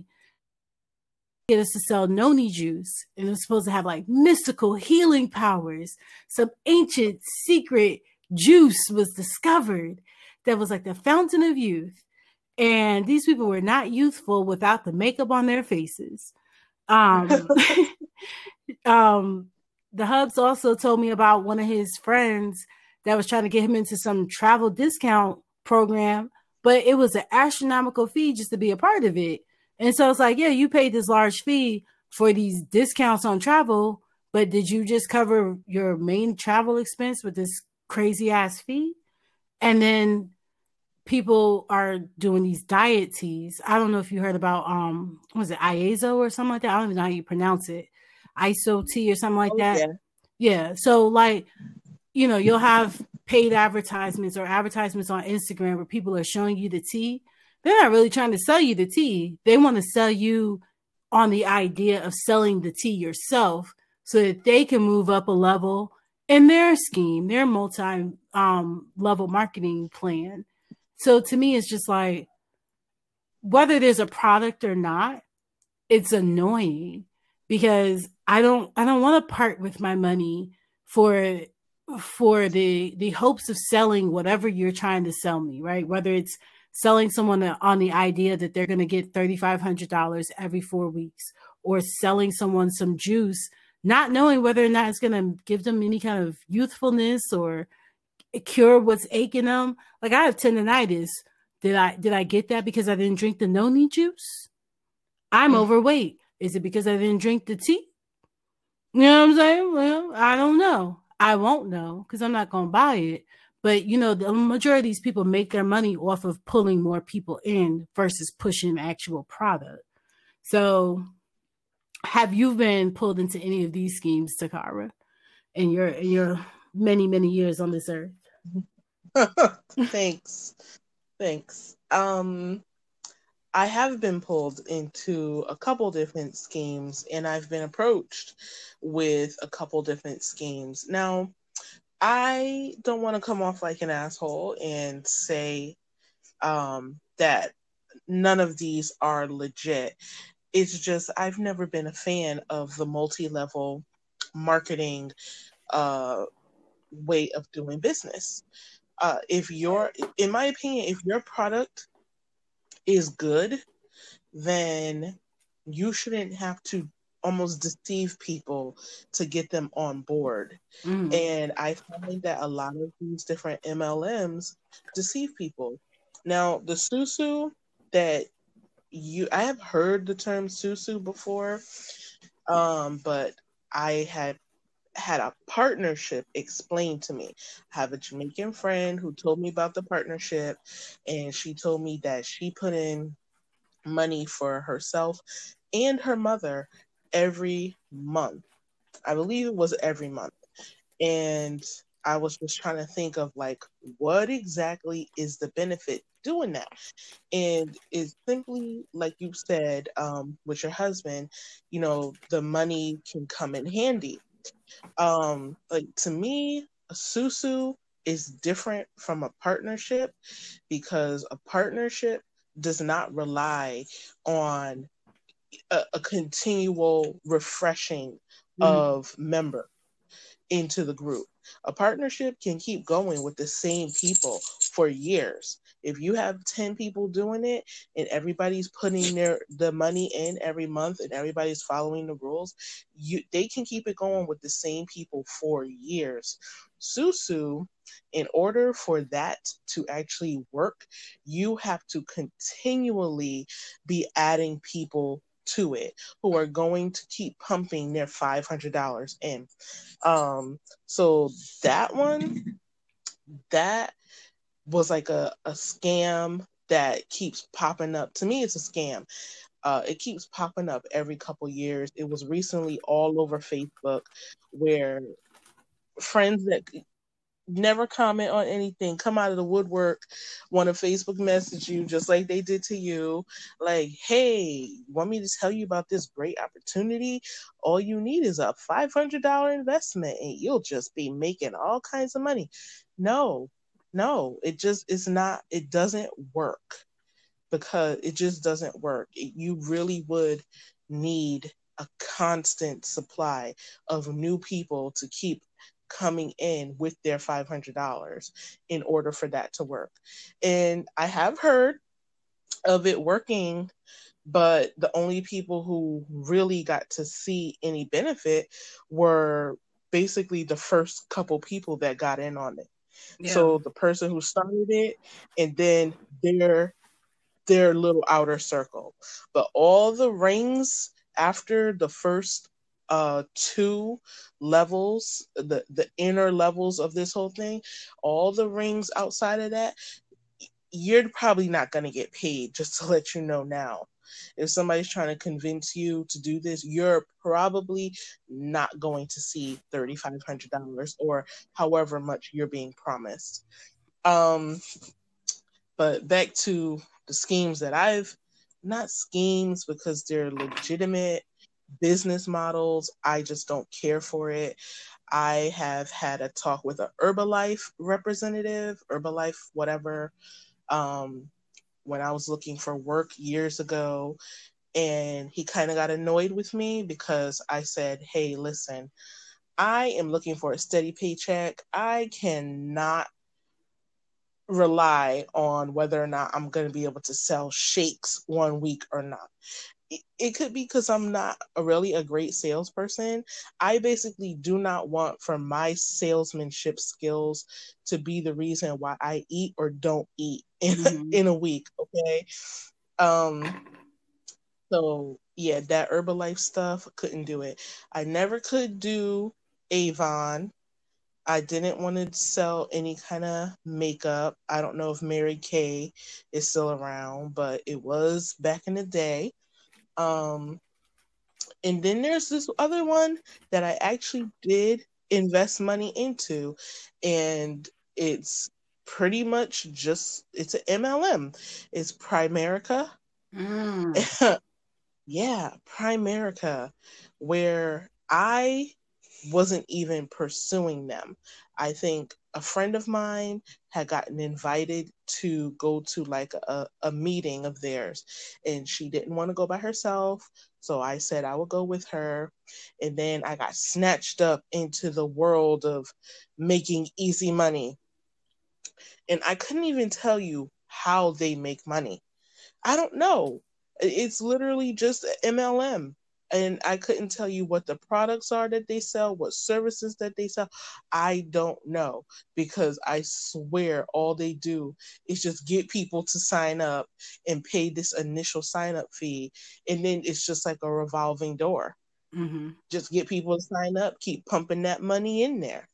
get us to sell noni juice, and it was supposed to have like mystical healing powers, some ancient secret juice was discovered that was like the fountain of youth. And these people were not youthful without the makeup on their faces. Um, um, the Hubs also told me about one of his friends that was trying to get him into some travel discount program, but it was an astronomical fee just to be a part of it. And so it's like, yeah, you paid this large fee for these discounts on travel, but did you just cover your main travel expense with this crazy ass fee? And then people are doing these diet teas. I don't know if you heard about um was it Iazo or something like that? I don't even know how you pronounce it. I S O tea or something like Oh, that. yeah. Yeah. So like, you know, you'll have paid advertisements or advertisements on Instagram where people are showing you the tea. They're not really trying to sell you the tea. They want to sell you on the idea of selling the tea yourself so that they can move up a level in their scheme, their multi um, level marketing plan. So to me, it's just like, whether there's a product or not, it's annoying because I don't I don't want to part with my money for for the the hopes of selling whatever you're trying to sell me, right? Whether it's selling someone on the idea that they're going to get three thousand five hundred dollars every four weeks, or selling someone some juice, not knowing whether or not it's going to give them any kind of youthfulness or cure what's aching them. Like, I have tendonitis. Did I did I get that because I didn't drink the noni juice? I'm Mm. overweight. Is it because I didn't drink the tea? You know what I'm saying? Well, I don't know. I won't know because I'm not going to buy it. But, you know, the majority of these people make their money off of pulling more people in versus pushing actual product. So have you been pulled into any of these schemes, Takara, in your, in your many, many years on this earth? Thanks. Thanks. Um, I have been pulled into a couple different schemes, and I've been approached with a couple different schemes. Now, I don't want to come off like an asshole and say um, that none of these are legit. It's just I've never been a fan of the multi-level marketing uh, way of doing business. Uh, if your, in my opinion, if your product is good, then you shouldn't have to almost deceive people to get them on board. Mm. And I find that a lot of these different M L Ms deceive people. Now, the susu that you, I have heard the term susu before, um, but I had had a partnership explained to me. I have a Jamaican friend who told me about the partnership, and she told me that she put in money for herself and her mother every month. I believe it was every month. And I was just trying to think of like, what exactly is the benefit doing that? And it's simply like you said, um, with your husband, you know, the money can come in handy. Um, like to me, a susu is different from a partnership because a partnership does not rely on a, a continual refreshing Mm. of member into the group. A partnership can keep going with the same people for years. If you have ten people doing it and everybody's putting their the money in every month and everybody's following the rules, you they can keep it going with the same people for years. Susu, in order for that to actually work, you have to continually be adding people to it who are going to keep pumping their five hundred dollars in. Um, so that one, that was like a, a scam that keeps popping up. To me, it's a scam. Uh, it keeps popping up every couple years. It was recently all over Facebook where friends that never comment on anything come out of the woodwork, want to Facebook message you just like they did to you, like, hey, want me to tell you about this great opportunity? All you need is a five hundred dollars investment and you'll just be making all kinds of money. No, no, it just is not, it doesn't work, because it just doesn't work. It, you really would need a constant supply of new people to keep coming in with their five hundred dollars in order for that to work. And I have heard of it working, but the only people who really got to see any benefit were basically the first couple people that got in on it. Yeah. So the person who started it, and then their their little outer circle. But all the rings after the first uh two levels, the the inner levels of this whole thing, all the rings outside of that, you're probably not going to get paid, just to let you know now. If somebody's trying to convince you to do this, you're probably not going to see three thousand five hundred dollars or however much you're being promised. Um, but back to the schemes that I've, not schemes because they're legitimate business models. I just don't care for it. I have had a talk with an Herbalife representative, Herbalife, whatever, um, when I was looking for work years ago. And he kind of got annoyed with me because I said, hey, listen, I am looking for a steady paycheck. I cannot rely on whether or not I'm going to be able to sell shakes one week or not. It, it could be because I'm not a really a great salesperson. I basically do not want for my salesmanship skills to be the reason why I eat or don't eat in, mm-hmm. in a week. Okay. Um, so yeah, that Herbalife stuff, couldn't do it. I never could do Avon. I didn't want to sell any kind of makeup. I don't know if Mary Kay is still around, but it was back in the day. Um, and then there's this other one that I actually did invest money into, and it's pretty much just, it's an M L M. It's Primerica. Mm. Yeah, Primerica, where I wasn't even pursuing them. I think a friend of mine had gotten invited to go to like a, a meeting of theirs, and she didn't want to go by herself. So I said I would go with her. And then I got snatched up into the world of making easy money. And I couldn't even tell you how they make money. I don't know. It's literally just M L M. And I couldn't tell you what the products are that they sell, what services that they sell. I don't know, because I swear all they do is just get people to sign up and pay this initial sign up fee. And then it's just like a revolving door. Mm-hmm. Just get people to sign up, keep pumping that money in there.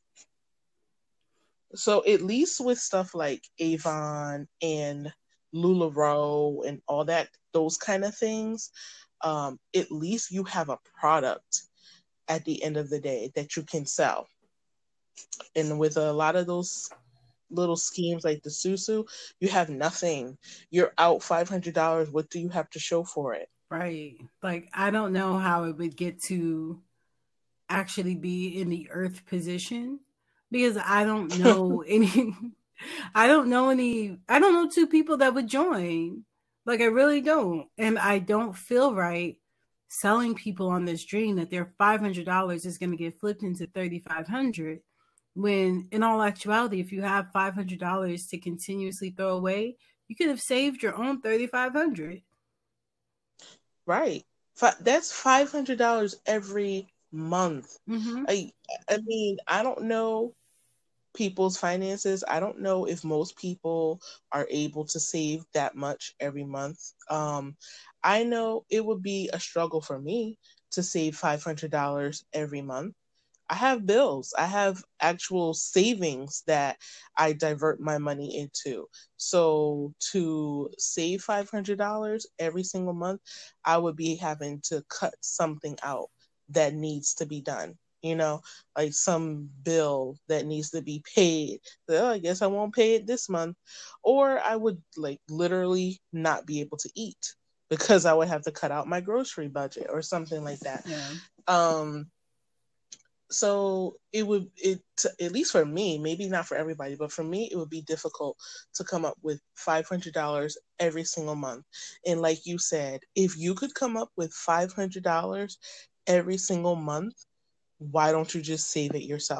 So at least with stuff like Avon and LuLaRoe and all that, those kind of things, um, at least you have a product at the end of the day that you can sell. And with a lot of those little schemes like the Susu, you have nothing. You're out five hundred dollars. What do you have to show for it? Right. Like, I don't know how it would get to actually be in the earth position, because I don't know any, I don't know any, I don't know two people that would join. Like, I really don't. And I don't feel right selling people on this dream that their five hundred dollars is going to get flipped into three thousand five hundred dollars, when in all actuality, if you have five hundred dollars to continuously throw away, you could have saved your own three thousand five hundred dollars. Right. That's five hundred dollars every month. Mm-hmm. I, I mean, I don't know people's finances. I don't know if most people are able to save that much every month. Um, I know it would be a struggle for me to save five hundred dollars every month. I have bills. I have actual savings that I divert my money into. So to save five hundred dollars every single month, I would be having to cut something out that needs to be done. You know, like some bill that needs to be paid. So, oh, I guess I won't pay it this month. Or I would like literally not be able to eat because I would have to cut out my grocery budget or something like that. Yeah. Um, so it would, it at least for me, maybe not for everybody, but for me, it would be difficult to come up with five hundred dollars every single month. And like you said, if you could come up with five hundred dollars every single month, why don't you just save it yourself?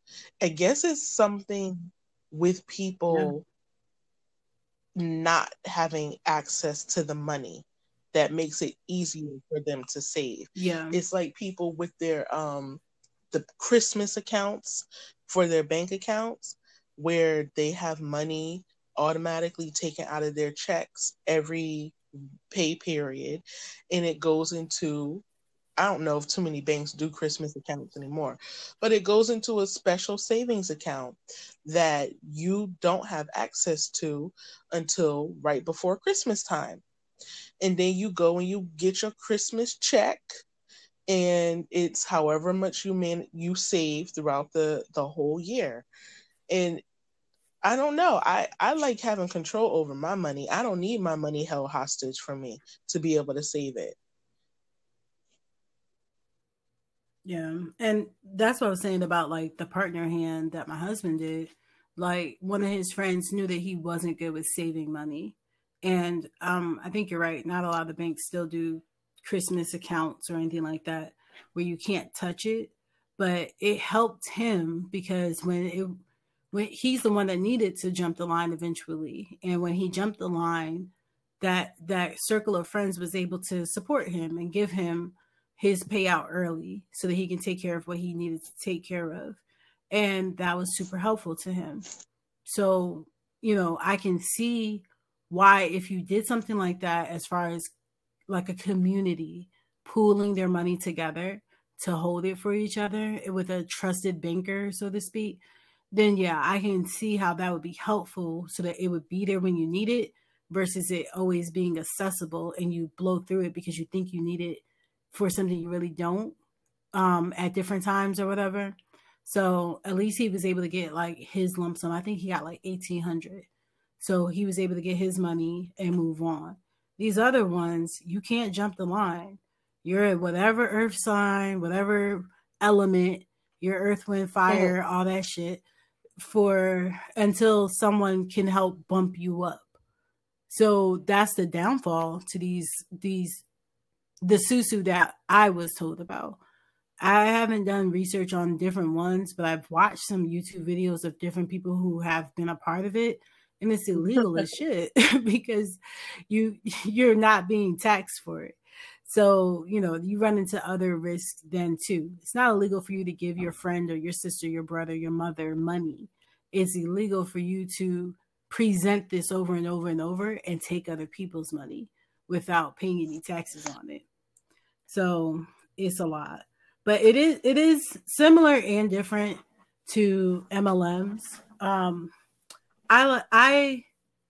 I guess it's something with Yeah. people not having access to the money that makes it easier for them to save. Yeah. It's like people with their um the Christmas accounts for their bank accounts where they have money automatically taken out of their checks every pay period, and it goes into, I don't know if too many banks do Christmas accounts anymore, but it goes into a special savings account that you don't have access to until right before Christmas time. And then you go and you get your Christmas check, and it's however much you man you save throughout the the whole year. And I don't know. I I like having control over my money. I don't need my money held hostage for me to be able to save it. Yeah. And that's what I was saying about like the partner hand that my husband did. Like one of his friends knew that he wasn't good with saving money. And um, I think you're right. Not a lot of the banks still do Christmas accounts or anything like that where you can't touch it. But it helped him because when it when he's the one that needed to jump the line eventually. And when he jumped the line, that that circle of friends was able to support him and give him his payout early so that he can take care of what he needed to take care of. And that was super helpful to him. So, you know, I can see why if you did something like that, as far as like a community pooling their money together to hold it for each other with a trusted banker, so to speak, then yeah, I can see how that would be helpful so that it would be there when you need it versus it always being accessible and you blow through it because you think you need it for something you really don't um, at different times or whatever. So at least he was able to get like his lump sum. I think he got like eighteen hundred. So he was able to get his money and move on. These other ones, you can't jump the line. You're at whatever earth sign, whatever element, your earth, wind, fire, all that shit for until someone can help bump you up. So that's the downfall to these these the susu that I was told about. I haven't done research on different ones, but I've watched some YouTube videos of different people who have been a part of it, and it's illegal as shit because you you're not being taxed for it. So, you know, you run into other risks then too. It's not illegal for you to give your friend or your sister, your brother, your mother money. It's illegal for you to present this over and over and over and take other people's money without paying any taxes on it. So it's a lot, but it is it is similar and different to M L Ms. Um, I I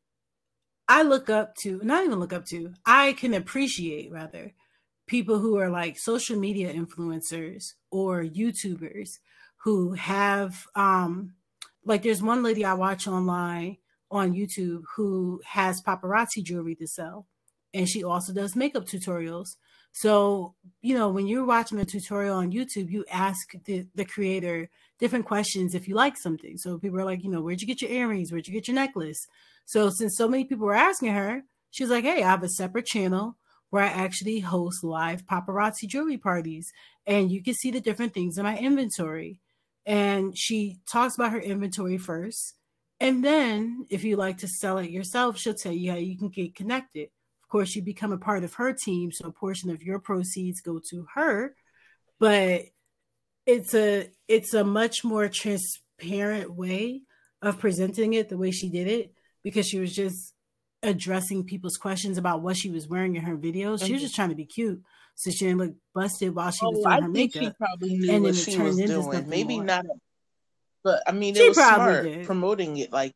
I look up to, not even look up to, I can appreciate rather people who are like social media influencers or YouTubers who have um like there's one lady I watch online on YouTube who has paparazzi jewelry to sell, and she also does makeup tutorials. So, you know, when you're watching a tutorial on YouTube, you ask the, the creator different questions if you like something. So people are like, you know, where'd you get your earrings? Where'd you get your necklace? So since so many people were asking her, she's like, hey, I have a separate channel where I actually host live paparazzi jewelry parties, and you can see the different things in my inventory. And she talks about her inventory first. And then if you like to sell it yourself, she'll tell you how you can get connected. Of course, you become a part of her team, so a portion of your proceeds go to her. But it's a it's a much more transparent way of presenting it the way she did it, because she was just addressing people's questions about what she was wearing in her videos. She was just trying to be cute so she didn't look busted while she was Oh, doing I her think she makeup. probably knew And what then it she turned was into doing. something Maybe more. not, but I mean, it She was probably smart did. promoting it. Like,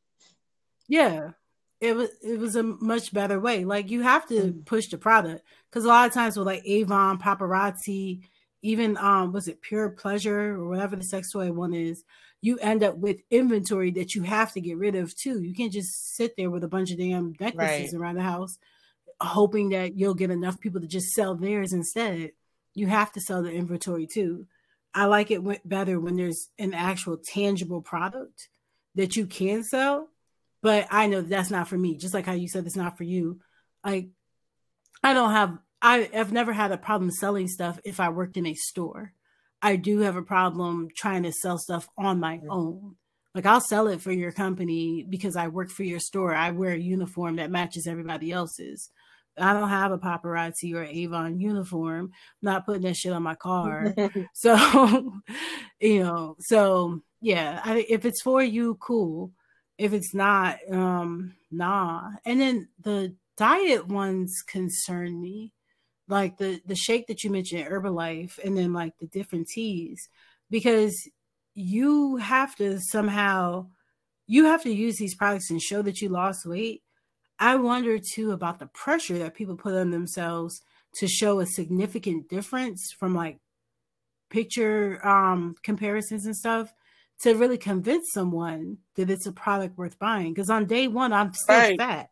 yeah, it was it was a much better way. Like you have to mm, push the product, because a lot of times with like Avon, paparazzi, even um was it Pure Pleasure or whatever the sex toy one is, you end up with inventory that you have to get rid of too. You can't just sit there with a bunch of damn necklaces right. around the house hoping that you'll get enough people to just sell theirs instead. You have to sell the inventory too. I like it better when there's an actual tangible product that you can sell, but I know that's not for me. Just like how you said it's not for you. Like I don't have I have never had a problem selling stuff if I worked in a store. I do have a problem trying to sell stuff on my own. Like I'll sell it for your company because I work for your store. I wear a uniform that matches everybody else's. I don't have a paparazzi or Avon uniform. I'm not putting that shit on my car. So, you know, so yeah, I, if it's for you, cool. If it's not, um, nah. And then the diet ones concern me, like the the shake that you mentioned, Herbalife, and then like the different teas, because you have to somehow you have to use these products and show that you lost weight. I wonder too about the pressure that people put on themselves to show a significant difference from like picture um, comparisons and stuff to really convince someone that it's a product worth buying. Because on day one, I'm still Right. fat.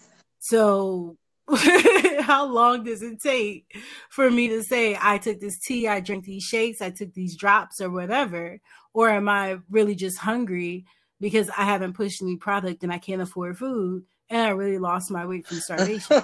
So how long does it take for me to say I took this tea, I drank these shakes, I took these drops or whatever? Or am I really just hungry because I haven't pushed any product and I can't afford food and I really lost my weight from starvation?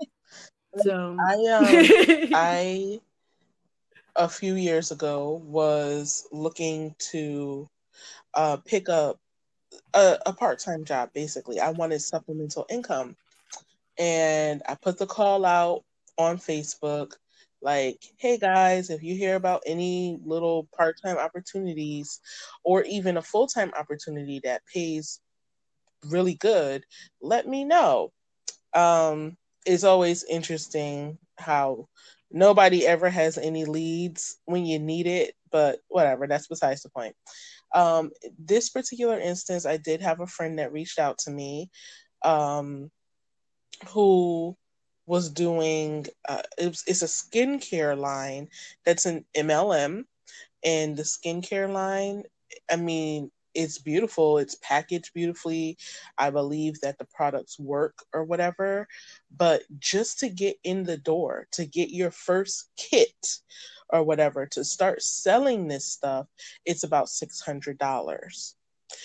So I um I a few years ago was looking to uh pick up a, a part-time job. Basically, I wanted supplemental income, and I put the call out on Facebook, like, hey guys, if you hear about any little part-time opportunities or even a full-time opportunity that pays really good, let me know. Um, it's always interesting how nobody ever has any leads when you need it, but whatever, that's besides the point. Um, this particular instance, I did have a friend that reached out to me, um, who was doing uh, it's, it's a skincare line that's an M L M, and the skincare line, I mean, it's beautiful. It's packaged beautifully. I believe that the products work or whatever. But just to get in the door, to get your first kit or whatever, to start selling this stuff, it's about six hundred dollars.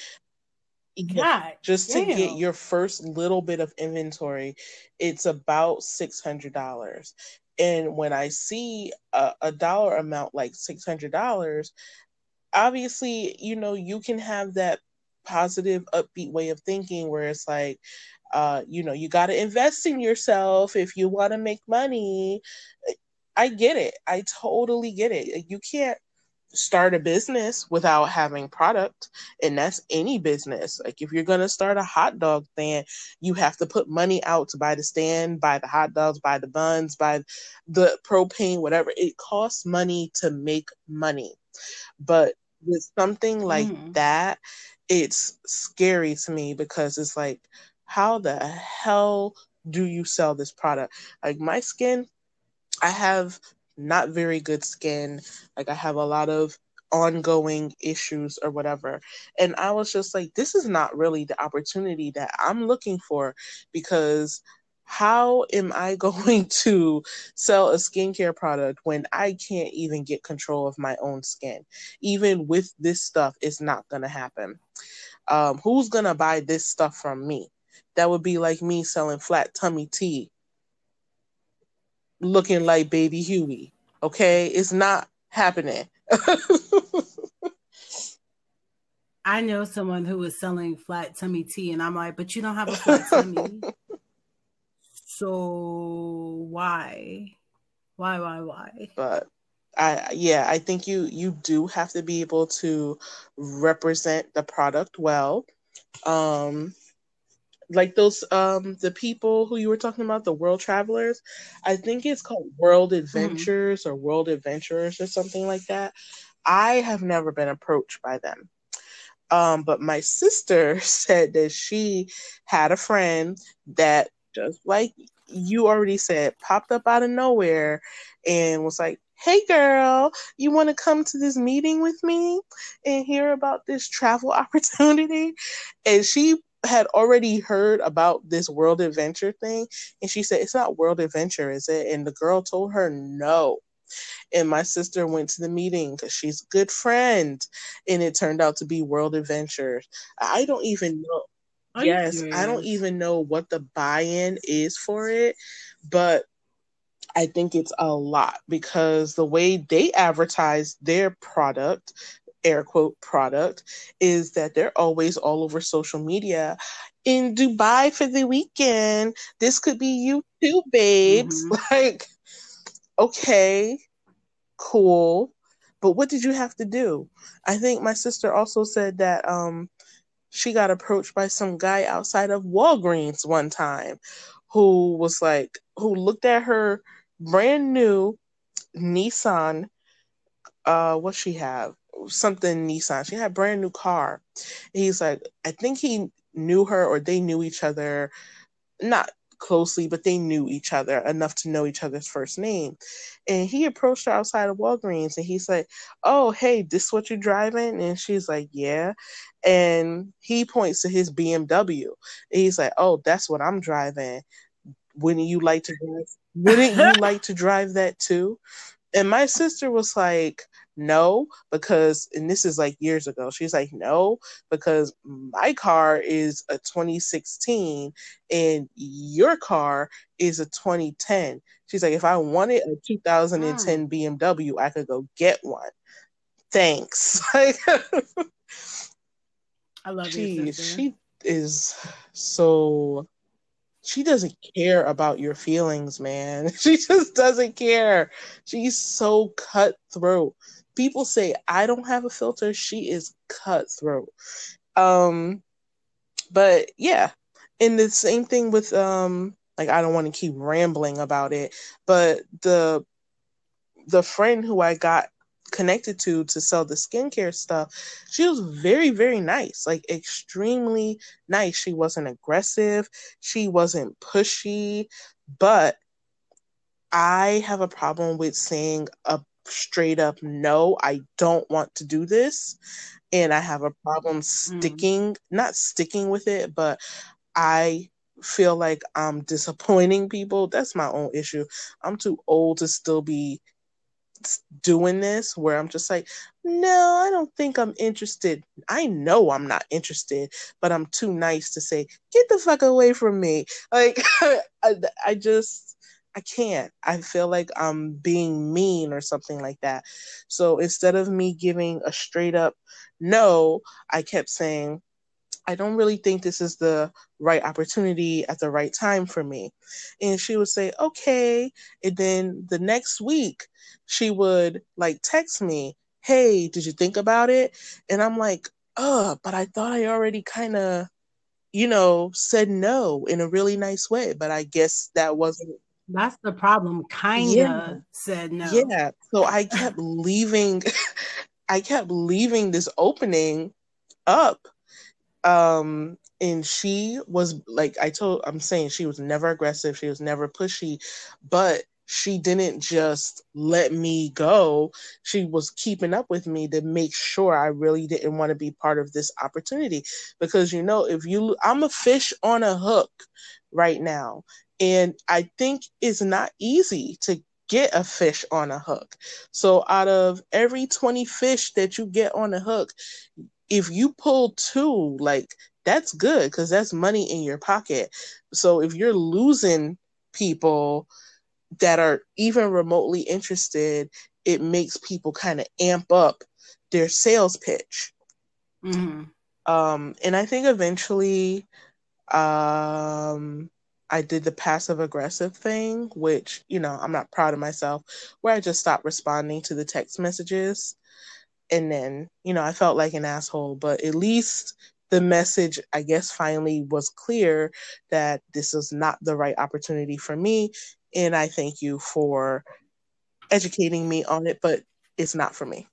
Yeah, God just to get damn. your first little bit of inventory, it's about six hundred dollars. And when I see a, a dollar amount like six hundred dollars, obviously, you know, you can have that positive, upbeat way of thinking where it's like, uh, you know, you got to invest in yourself if you want to make money. I get it. I totally get it. You can't start a business without having product, and that's any business. Like if you're going to start a hot dog stand, you have to put money out to buy the stand, buy the hot dogs, buy the buns, buy the propane, whatever. It costs money to make money. But with something like Mm. that, it's scary to me because it's like, how the hell do you sell this product? Like my skin, I have not very good skin. Like I have a lot of ongoing issues or whatever. And I was just like, this is not really the opportunity that I'm looking for, because how am I going to sell a skincare product when I can't even get control of my own skin? Even with this stuff, it's not going to happen. Um, who's going to buy this stuff from me? That would be like me selling flat tummy tea looking like baby Huey. Okay? It's not happening. I know someone who was selling flat tummy tea, and I'm like, but you don't have a flat tummy. So why? Why, why, why? But I yeah, I think you you do have to be able to represent the product well. Um like those um the people who you were talking about, the world travelers, I think it's called World Mm-hmm. Adventures or World Adventurers or something like that. I have never been approached by them. Um, but my sister said that she had a friend that, just like you already said, popped up out of nowhere and was like, hey girl, you want to come to this meeting with me and hear about this travel opportunity? And she had already heard about this World Adventure thing. And she said, it's not World Adventure, is it? And the girl told her no. And my sister went to the meeting because she's a good friend, and it turned out to be World Adventures. I don't even know. Are you Yes, I don't serious? even know what the buy-in is for it, but I think it's a lot because the way they advertise their product, air quote product, is that they're always all over social media in Dubai for the weekend. This could be you too, babes. Mm-hmm. Like, okay, cool. But what did you have to do? I think my sister also said that um she got approached by some guy outside of Walgreens one time who was like, who looked at her brand new Nissan. Uh, what she have? Something Nissan. She had a brand new car. And he's like, I think he knew her or they knew each other, not closely, but they knew each other enough to know each other's first name. And he approached her outside of Walgreens and he's like, oh, hey, this what you're driving? And she's like, yeah. And he points to his B M W. And he's like, oh, that's what I'm driving. Wouldn't you like to drive? Wouldn't you like to drive that too? And my sister was like, no, because, and this is like years ago, she's like, no, because my car is a twenty sixteen and your car is a twenty ten. She's like, if I wanted a two thousand ten Mm. B M W, I could go get one. Thanks. I love your she, sister. she is so she doesn't care about your feelings, man. She just doesn't care. She's so cutthroat. People say I don't have a filter. She is cutthroat. Um, but yeah, and the same thing with um, like I don't want to keep rambling about it, but the the friend who I got connected to to sell the skincare stuff, she was very, very nice, like extremely nice. She wasn't aggressive, she wasn't pushy, but I have a problem with saying a straight up no, I don't want to do this. And I have a problem Mm. sticking, not sticking with it, but I feel like I'm disappointing people. That's my own issue. I'm too old to still be doing this where I'm just like, no, I don't think I'm interested. I know I'm not interested, but I'm too nice to say, get the fuck away from me. Like, I, I just, I can't. I feel like I'm being mean or something like that. So instead of me giving a straight up no, I kept saying, I don't really think this is the right opportunity at the right time for me. And she would say, okay. And then the next week, she would like text me, hey, did you think about it? And I'm like, oh, but I thought I already kind of, you know, said no in a really nice way. But I guess that wasn't. That's the problem. Yeah. Kinda said no. Yeah. So I kept leaving, I kept leaving this opening up. Um, and she was like, I told, I'm saying she was never aggressive. She was never pushy, but she didn't just let me go. She was keeping up with me to make sure I really didn't want to be part of this opportunity. Because, you know, if you, I'm a fish on a hook right now. And I think it's not easy to get a fish on a hook. So out of every twenty fish that you get on a hook, if you pull two, like that's good because that's money in your pocket. So if you're losing people that are even remotely interested, it makes people kind of amp up their sales pitch. Mm-hmm. Um, and I think eventually um, I did the passive aggressive thing, which, you know, I'm not proud of myself, where I just stopped responding to the text messages. And then, you know, I felt like an asshole, but at least the message, I guess, finally was clear that this is not the right opportunity for me. And I thank you for educating me on it, but it's not for me.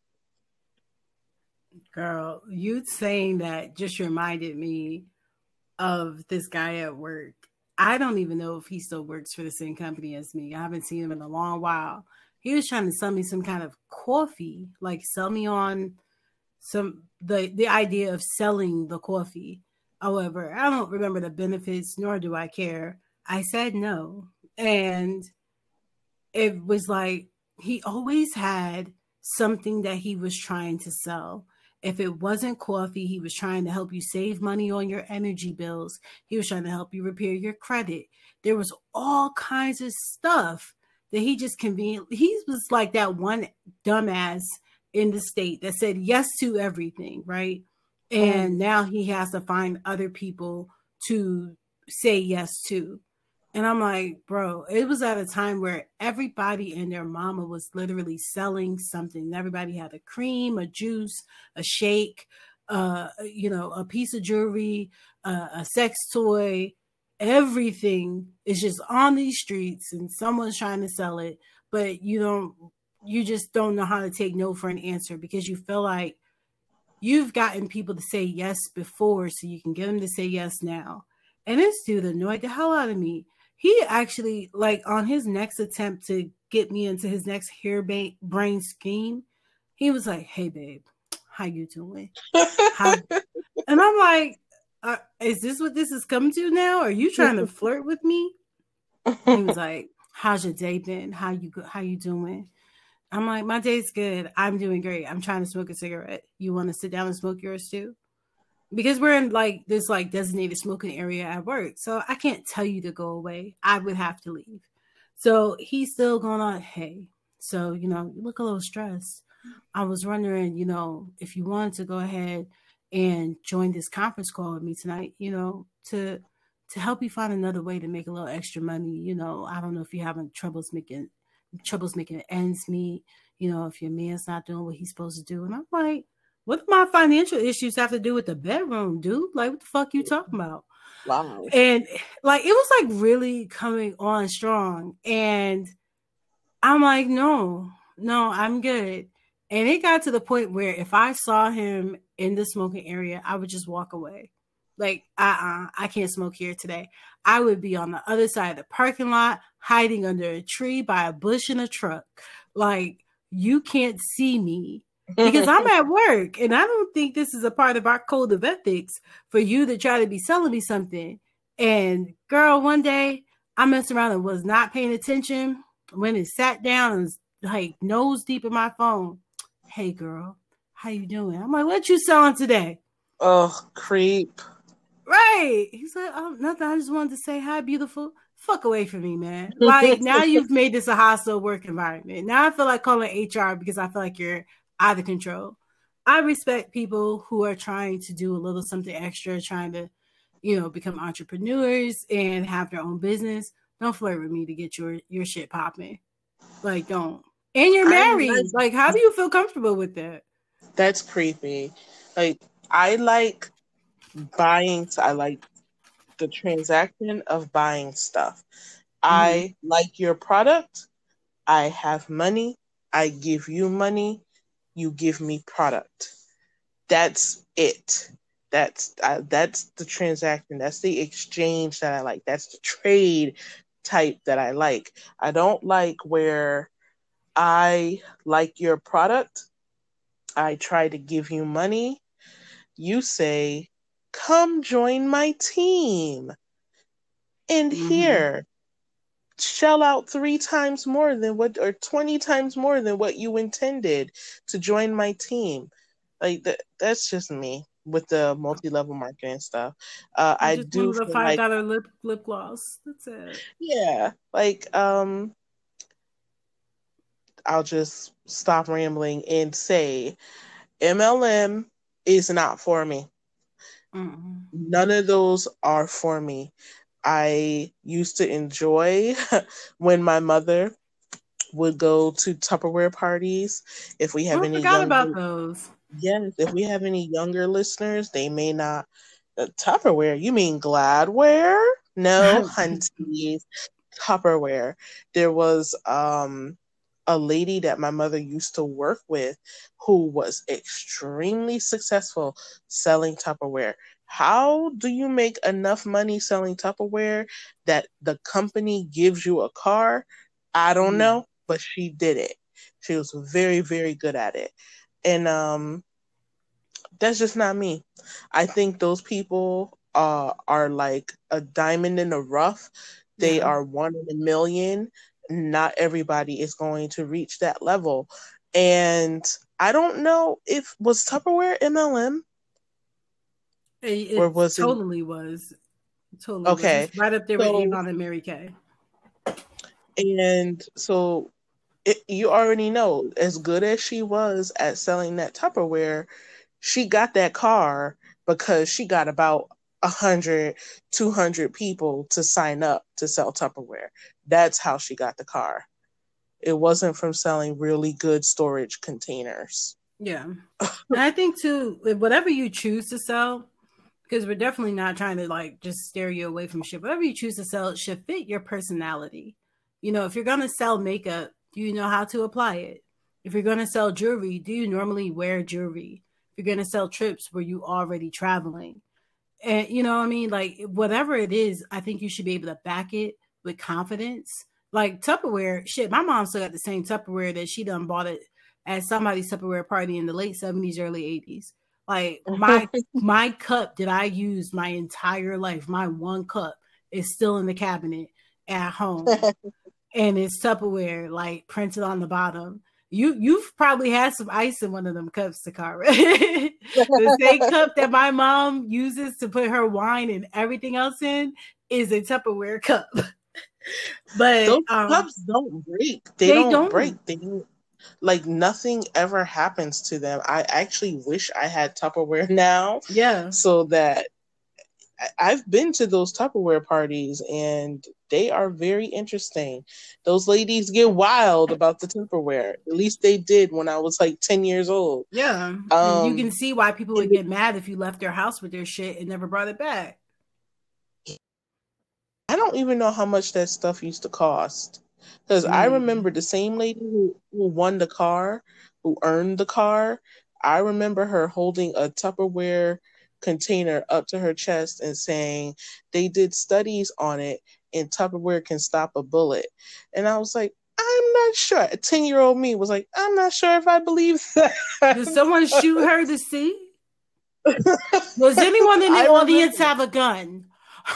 Girl, you saying that just reminded me of this guy at work. I don't even know if he still works for the same company as me. I haven't seen him in a long while. He was trying to sell me some kind of coffee, like sell me on some the the idea of selling the coffee. However, I don't remember the benefits, nor do I care. I said no. And it was like he always had something that he was trying to sell. If it wasn't coffee, he was trying to help you save money on your energy bills. He was trying to help you repair your credit. There was all kinds of stuff that he just convenient. He was like that one dumbass in the state that said yes to everything, right? And Mm. now he has to find other people to say yes to. And I'm like, bro, it was at a time where everybody and their mama was literally selling something. Everybody had a cream, a juice, a shake, uh, you know, a piece of jewelry, uh, a sex toy. Everything is just on these streets and someone's trying to sell it, but you don't, you just don't know how to take no for an answer because you feel like you've gotten people to say yes before, so you can get them to say yes now. And this dude annoyed the hell out of me. He actually, like, on his next attempt to get me into his next harebrained scheme, he was like, "Hey, babe, how you doing?" How? And I'm like, uh, "Is this what this is coming to now? Are you trying to flirt with me?" He was like, "How's your day been? How you how you doing?" I'm like, "My day's good. I'm doing great. I'm trying to smoke a cigarette. You want to sit down and smoke yours too?" Because we're in like this like designated smoking area at work. So I can't tell you to go away. I would have to leave. So he's still going on, "Hey, so, you know, you look a little stressed. I was wondering, you know, if you wanted to go ahead and join this conference call with me tonight, you know, to to help you find another way to make a little extra money. You know, I don't know if you're having troubles making troubles making ends meet, you know, if your man's not doing what he's supposed to do." And I'm like, what do my financial issues have to do with the bedroom, dude? Like, what the fuck you talking about? Wow. And like, it was like really coming on strong. And I'm like, no, no, I'm good. And it got to the point where if I saw him in the smoking area, I would just walk away. Like, uh-uh, I can't smoke here today. I would be on the other side of the parking lot, hiding under a tree by a bush in a truck. Like, you can't see me because I'm at work. And I don't think this is a part of our code of ethics for you to try to be selling me something. And girl, one day I messed around and was not paying attention when it sat down and was like nose deep in my phone. "Hey girl, how you doing?" I'm like, "What you selling today?" Oh, creep. Right. He's like, "Oh, nothing. I just wanted to say hi, beautiful." Fuck away from me, man. Like, now you've made this a hostile work environment. Now I feel like calling H R because I feel like you're out of control. I respect people who are trying to do a little something extra, trying to, you know, become entrepreneurs and have their own business. Don't flirt with me to get your, your shit popping. Like, don't. And you're I married. like, Like, how do you feel comfortable with that? that's creepy. Like, I like buying, I like the transaction of buying stuff. I mm-hmm. like your product. I have money. I give you money. You give me product. That's it. That's uh, that's the transaction. That's the exchange that I like. That's the trade type that I like. I don't like where I like your product. I try to give you money. You say, "Come join my team." And mm-hmm. here, shell out three times more than what, or twenty times more than what you intended to join my team. Like that, that's just me with the multi-level marketing stuff. Uh, I, I just do wanted a five dollar like, lip lip gloss. That's it. Yeah, like um, I'll just stop rambling and say, M L M is not for me. Mm-mm. None of those are for me. I used to enjoy when my mother would go to Tupperware parties. If we have oh, any I forgot younger, about those. Yes, if we have any younger listeners, they may not. Uh, Tupperware? You mean Gladware? No, hunties. Tupperware. There was um a lady that my mother used to work with who was extremely successful selling Tupperware. How do you make enough money selling Tupperware that the company gives you a car? I don't know, but she did it. She was very, very good at it. And um, that's just not me. I think those people uh, are like a diamond in the rough. They yeah. are one in a million. Not everybody is going to reach that level. And I don't know if, was Tupperware M L M? It, it or was totally it... was. Totally okay. was. It's right up there so, with Avon and Mary Kay. And so it, you already know, as good as she was at selling that Tupperware, she got that car because she got about a hundred, two hundred people to sign up to sell Tupperware. That's how she got the car. It wasn't from selling really good storage containers. Yeah. And I think too, whatever you choose to sell, because we're definitely not trying to like just steer you away from shit. Whatever you choose to sell, it should fit your personality. You know, if you're gonna sell makeup, do you know how to apply it? If you're gonna sell jewelry, do you normally wear jewelry? If you're gonna sell trips, were you already traveling? And you know what I mean? Like whatever it is, I think you should be able to back it with confidence. Like Tupperware, shit, my mom still got the same Tupperware that she done bought it at somebody's Tupperware party in the late seventies, early eighties. Like my my cup that I used my entire life, my one cup is still in the cabinet at home. And it's Tupperware, like printed on the bottom. You you've probably had some ice in one of them cups, Takara. The same cup that my mom uses to put her wine and everything else in is a Tupperware cup. But those um, cups don't break. They, they don't, don't break. They don't, like nothing ever happens to them. I actually wish I had Tupperware now. Yeah. So that I've been to those Tupperware parties and they are very interesting. Those ladies get wild about the Tupperware. At least they did when I was like ten years old. Yeah. Um, you can see why people would get mad if you left their house with their shit and never brought it back. I don't even know how much that stuff used to cost. Because I remember the same lady who, who won the car, who earned the car, I remember her holding a Tupperware container up to her chest and saying they did studies on it and Tupperware can stop a bullet. And I was like, I'm not sure. A ten-year-old me was like, I'm not sure if I believe that. Did someone shoot her to see? Does anyone in the I audience remember. have a gun?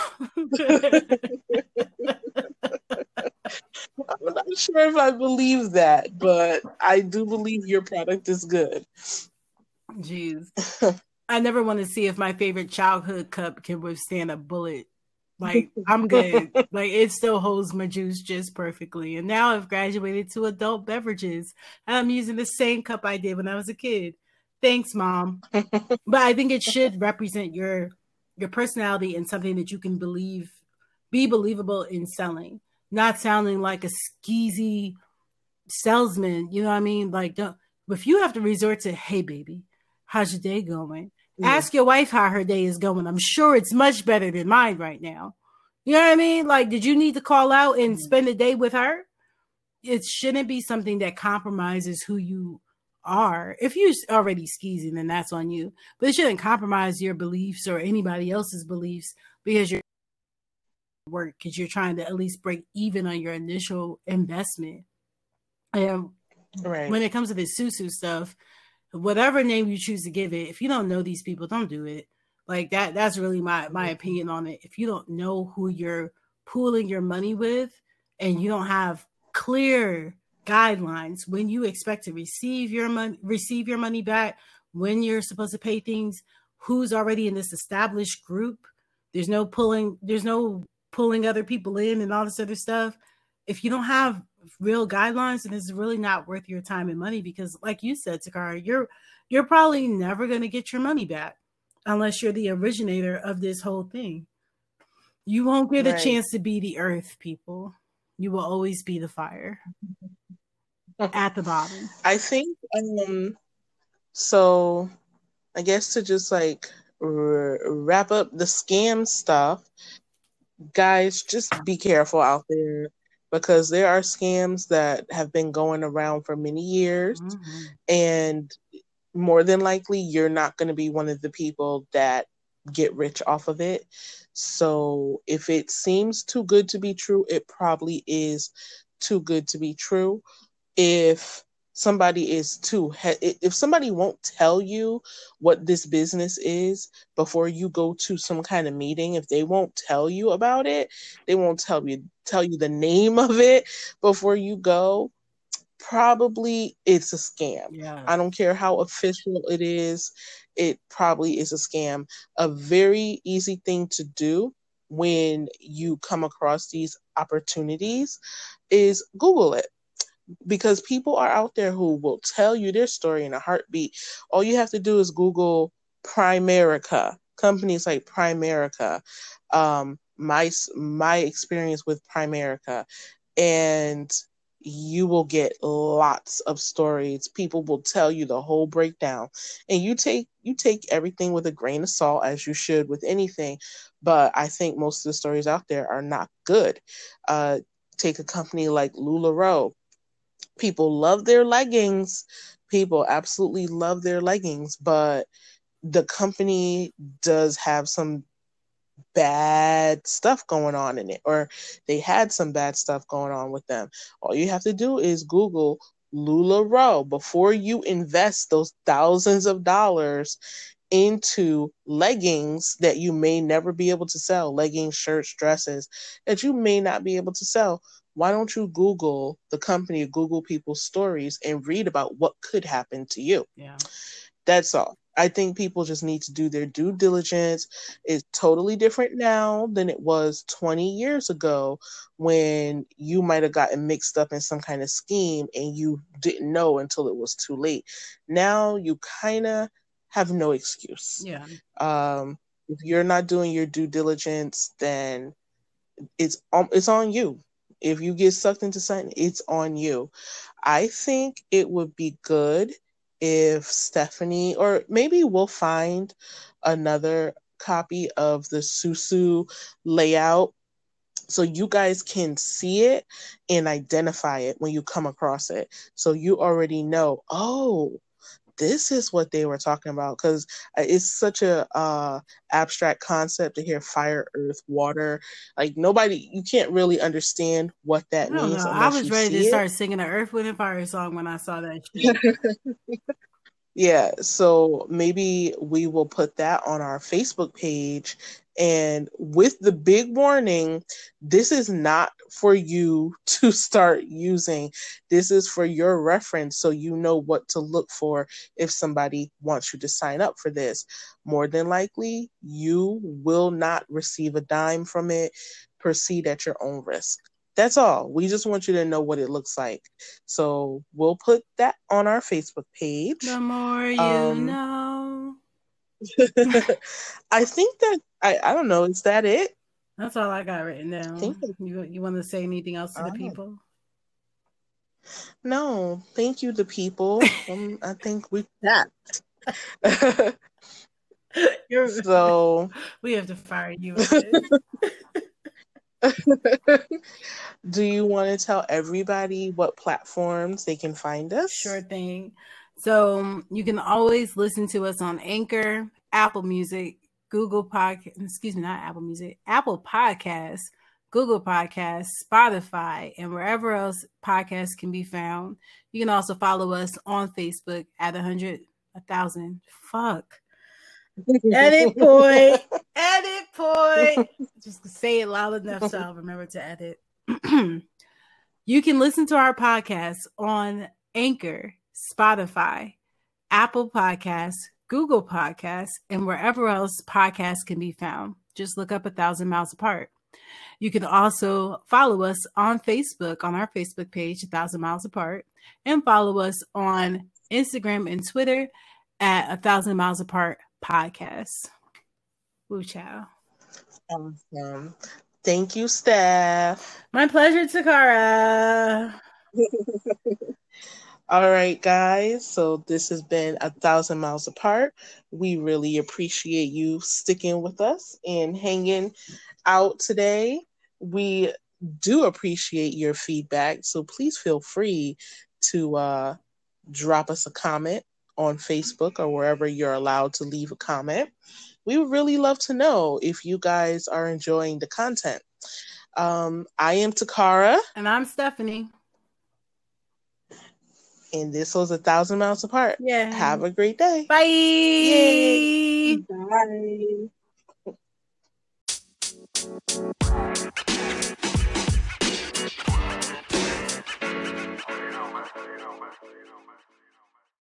I'm not sure if I believe that, but I do believe your product is good. Jeez. I never want to see if my favorite childhood cup can withstand a bullet. Like, I'm good. Like, it still holds my juice just perfectly. And now I've graduated to adult beverages. And I'm using the same cup I did when I was a kid. Thanks, Mom. But I think it should represent your your personality and something that you can believe, be believable in selling. Not sounding like a skeezy salesman, you know what I mean? Like, don't, if you have to resort to, hey, baby, how's your day going? Yeah. Ask your wife how her day is going. I'm sure it's much better than mine right now. You know what I mean? Like, did you need to call out and mm-hmm. spend a day with her? It shouldn't be something that compromises who you are. If you're already skeezing, then that's on you. But it shouldn't compromise your beliefs or anybody else's beliefs because you're work because you're trying to at least break even on your initial investment. And right. When it comes to this Susu stuff, whatever name you choose to give it, if you don't know these people, don't do it. Like that, that's really my, my opinion on it. If you don't know who you're pooling your money with and you don't have clear guidelines when you expect to receive your money, receive your money back, when you're supposed to pay things, who's already in this established group, there's no pulling, there's no pulling other people in and all this other stuff. If you don't have real guidelines, then it's really not worth your time and money because like you said, Takara, you're you're probably never going to get your money back unless you're the originator of this whole thing. You won't get right. a chance to be the earth, people. You will always be the fire at the bottom. I think um so I guess to just like r- wrap up the scam stuff, guys, just be careful out there because there are scams that have been going around for many years mm-hmm. and more than likely you're not going to be one of the people that get rich off of it. So if it seems too good to be true, it probably is too good to be true. If somebody is too he- if somebody won't tell you what this business is before you go to some kind of meeting, if they won't tell you about it, they won't tell you tell you the name of it before you go, probably it's a scam. Yeah. I don't care how official it is, it probably is a scam. A very easy thing to do when you come across these opportunities is Google it. Because people are out there who will tell you their story in a heartbeat. All you have to do is Google Primerica, companies like Primerica, um, my my experience with Primerica, and you will get lots of stories. People will tell you the whole breakdown, and you take you take everything with a grain of salt, as you should with anything. But I think most of the stories out there are not good. Uh, take a company like LuLaRoe. People love their leggings. People absolutely love their leggings, but the company does have some bad stuff going on in it, or they had some bad stuff going on with them. All you have to do is Google LuLaRoe before you invest those thousands of dollars into leggings that you may never be able to sell, leggings, shirts, dresses that you may not be able to sell. Why don't you Google the company, Google people's stories, and read about what could happen to you? Yeah. That's all. I think people just need to do their due diligence. It's totally different now than it was twenty years ago when you might have gotten mixed up in some kind of scheme and you didn't know until it was too late. Now you kind of have no excuse. Yeah. Um, if you're not doing your due diligence, then it's um, it's on you. If you get sucked into something, it's on you. I think it would be good if Stephanie, or maybe we'll find another copy of the Susu layout so you guys can see it and identify it when you come across it. So you already know, oh, this is what they were talking about, because it's such a uh, abstract concept to hear fire, earth, water. Like nobody, you can't really understand what that I don't means know. I unless was you ready to see start singing an Earth, Wind, and Fire song when I saw that shit. Yeah, so maybe we will put that on our Facebook page. And with the big warning, this is not for you to start using. This is for your reference so you know what to look for if somebody wants you to sign up for this. More than likely, you will not receive a dime from it. Proceed at your own risk. That's all. We just want you to know what it looks like. So we'll put that on our Facebook page. The more you um, know. I think that, I, I don't know, is that it? That's all I got written down. I think you, you want to say anything else to the people? No, thank you, the people. um, I think we that. So we have to fire you. Do you want to tell everybody what platforms they can find us? Sure thing. So you can always listen to us on Anchor, Apple Music, Google Podcast, excuse me, not Apple Music, Apple Podcasts, Google Podcasts, Spotify, and wherever else podcasts can be found. You can also follow us on Facebook at a hundred, a thousand. Fuck. Edit point. Edit point. Just say it loud enough so I'll remember to edit. You can listen to our podcast on Anchor, Spotify, Apple Podcasts, Google Podcasts, and wherever else podcasts can be found. Just look up A Thousand Miles Apart. You can also follow us on Facebook, on our Facebook page, A Thousand Miles Apart, and follow us on Instagram and Twitter at A Thousand Miles Apart Podcast. Woo chow. Awesome. Thank you, Steph. My pleasure, Takara. All right, guys. So this has been A Thousand Miles Apart. We really appreciate you sticking with us and hanging out today. We do appreciate your feedback. So please feel free to uh, drop us a comment on Facebook or wherever you're allowed to leave a comment. We would really love to know if you guys are enjoying the content. Um, I am Takara. And I'm Stephanie. And this was A Thousand Miles Apart. Yeah. Have a great day. Bye. Yay. Bye.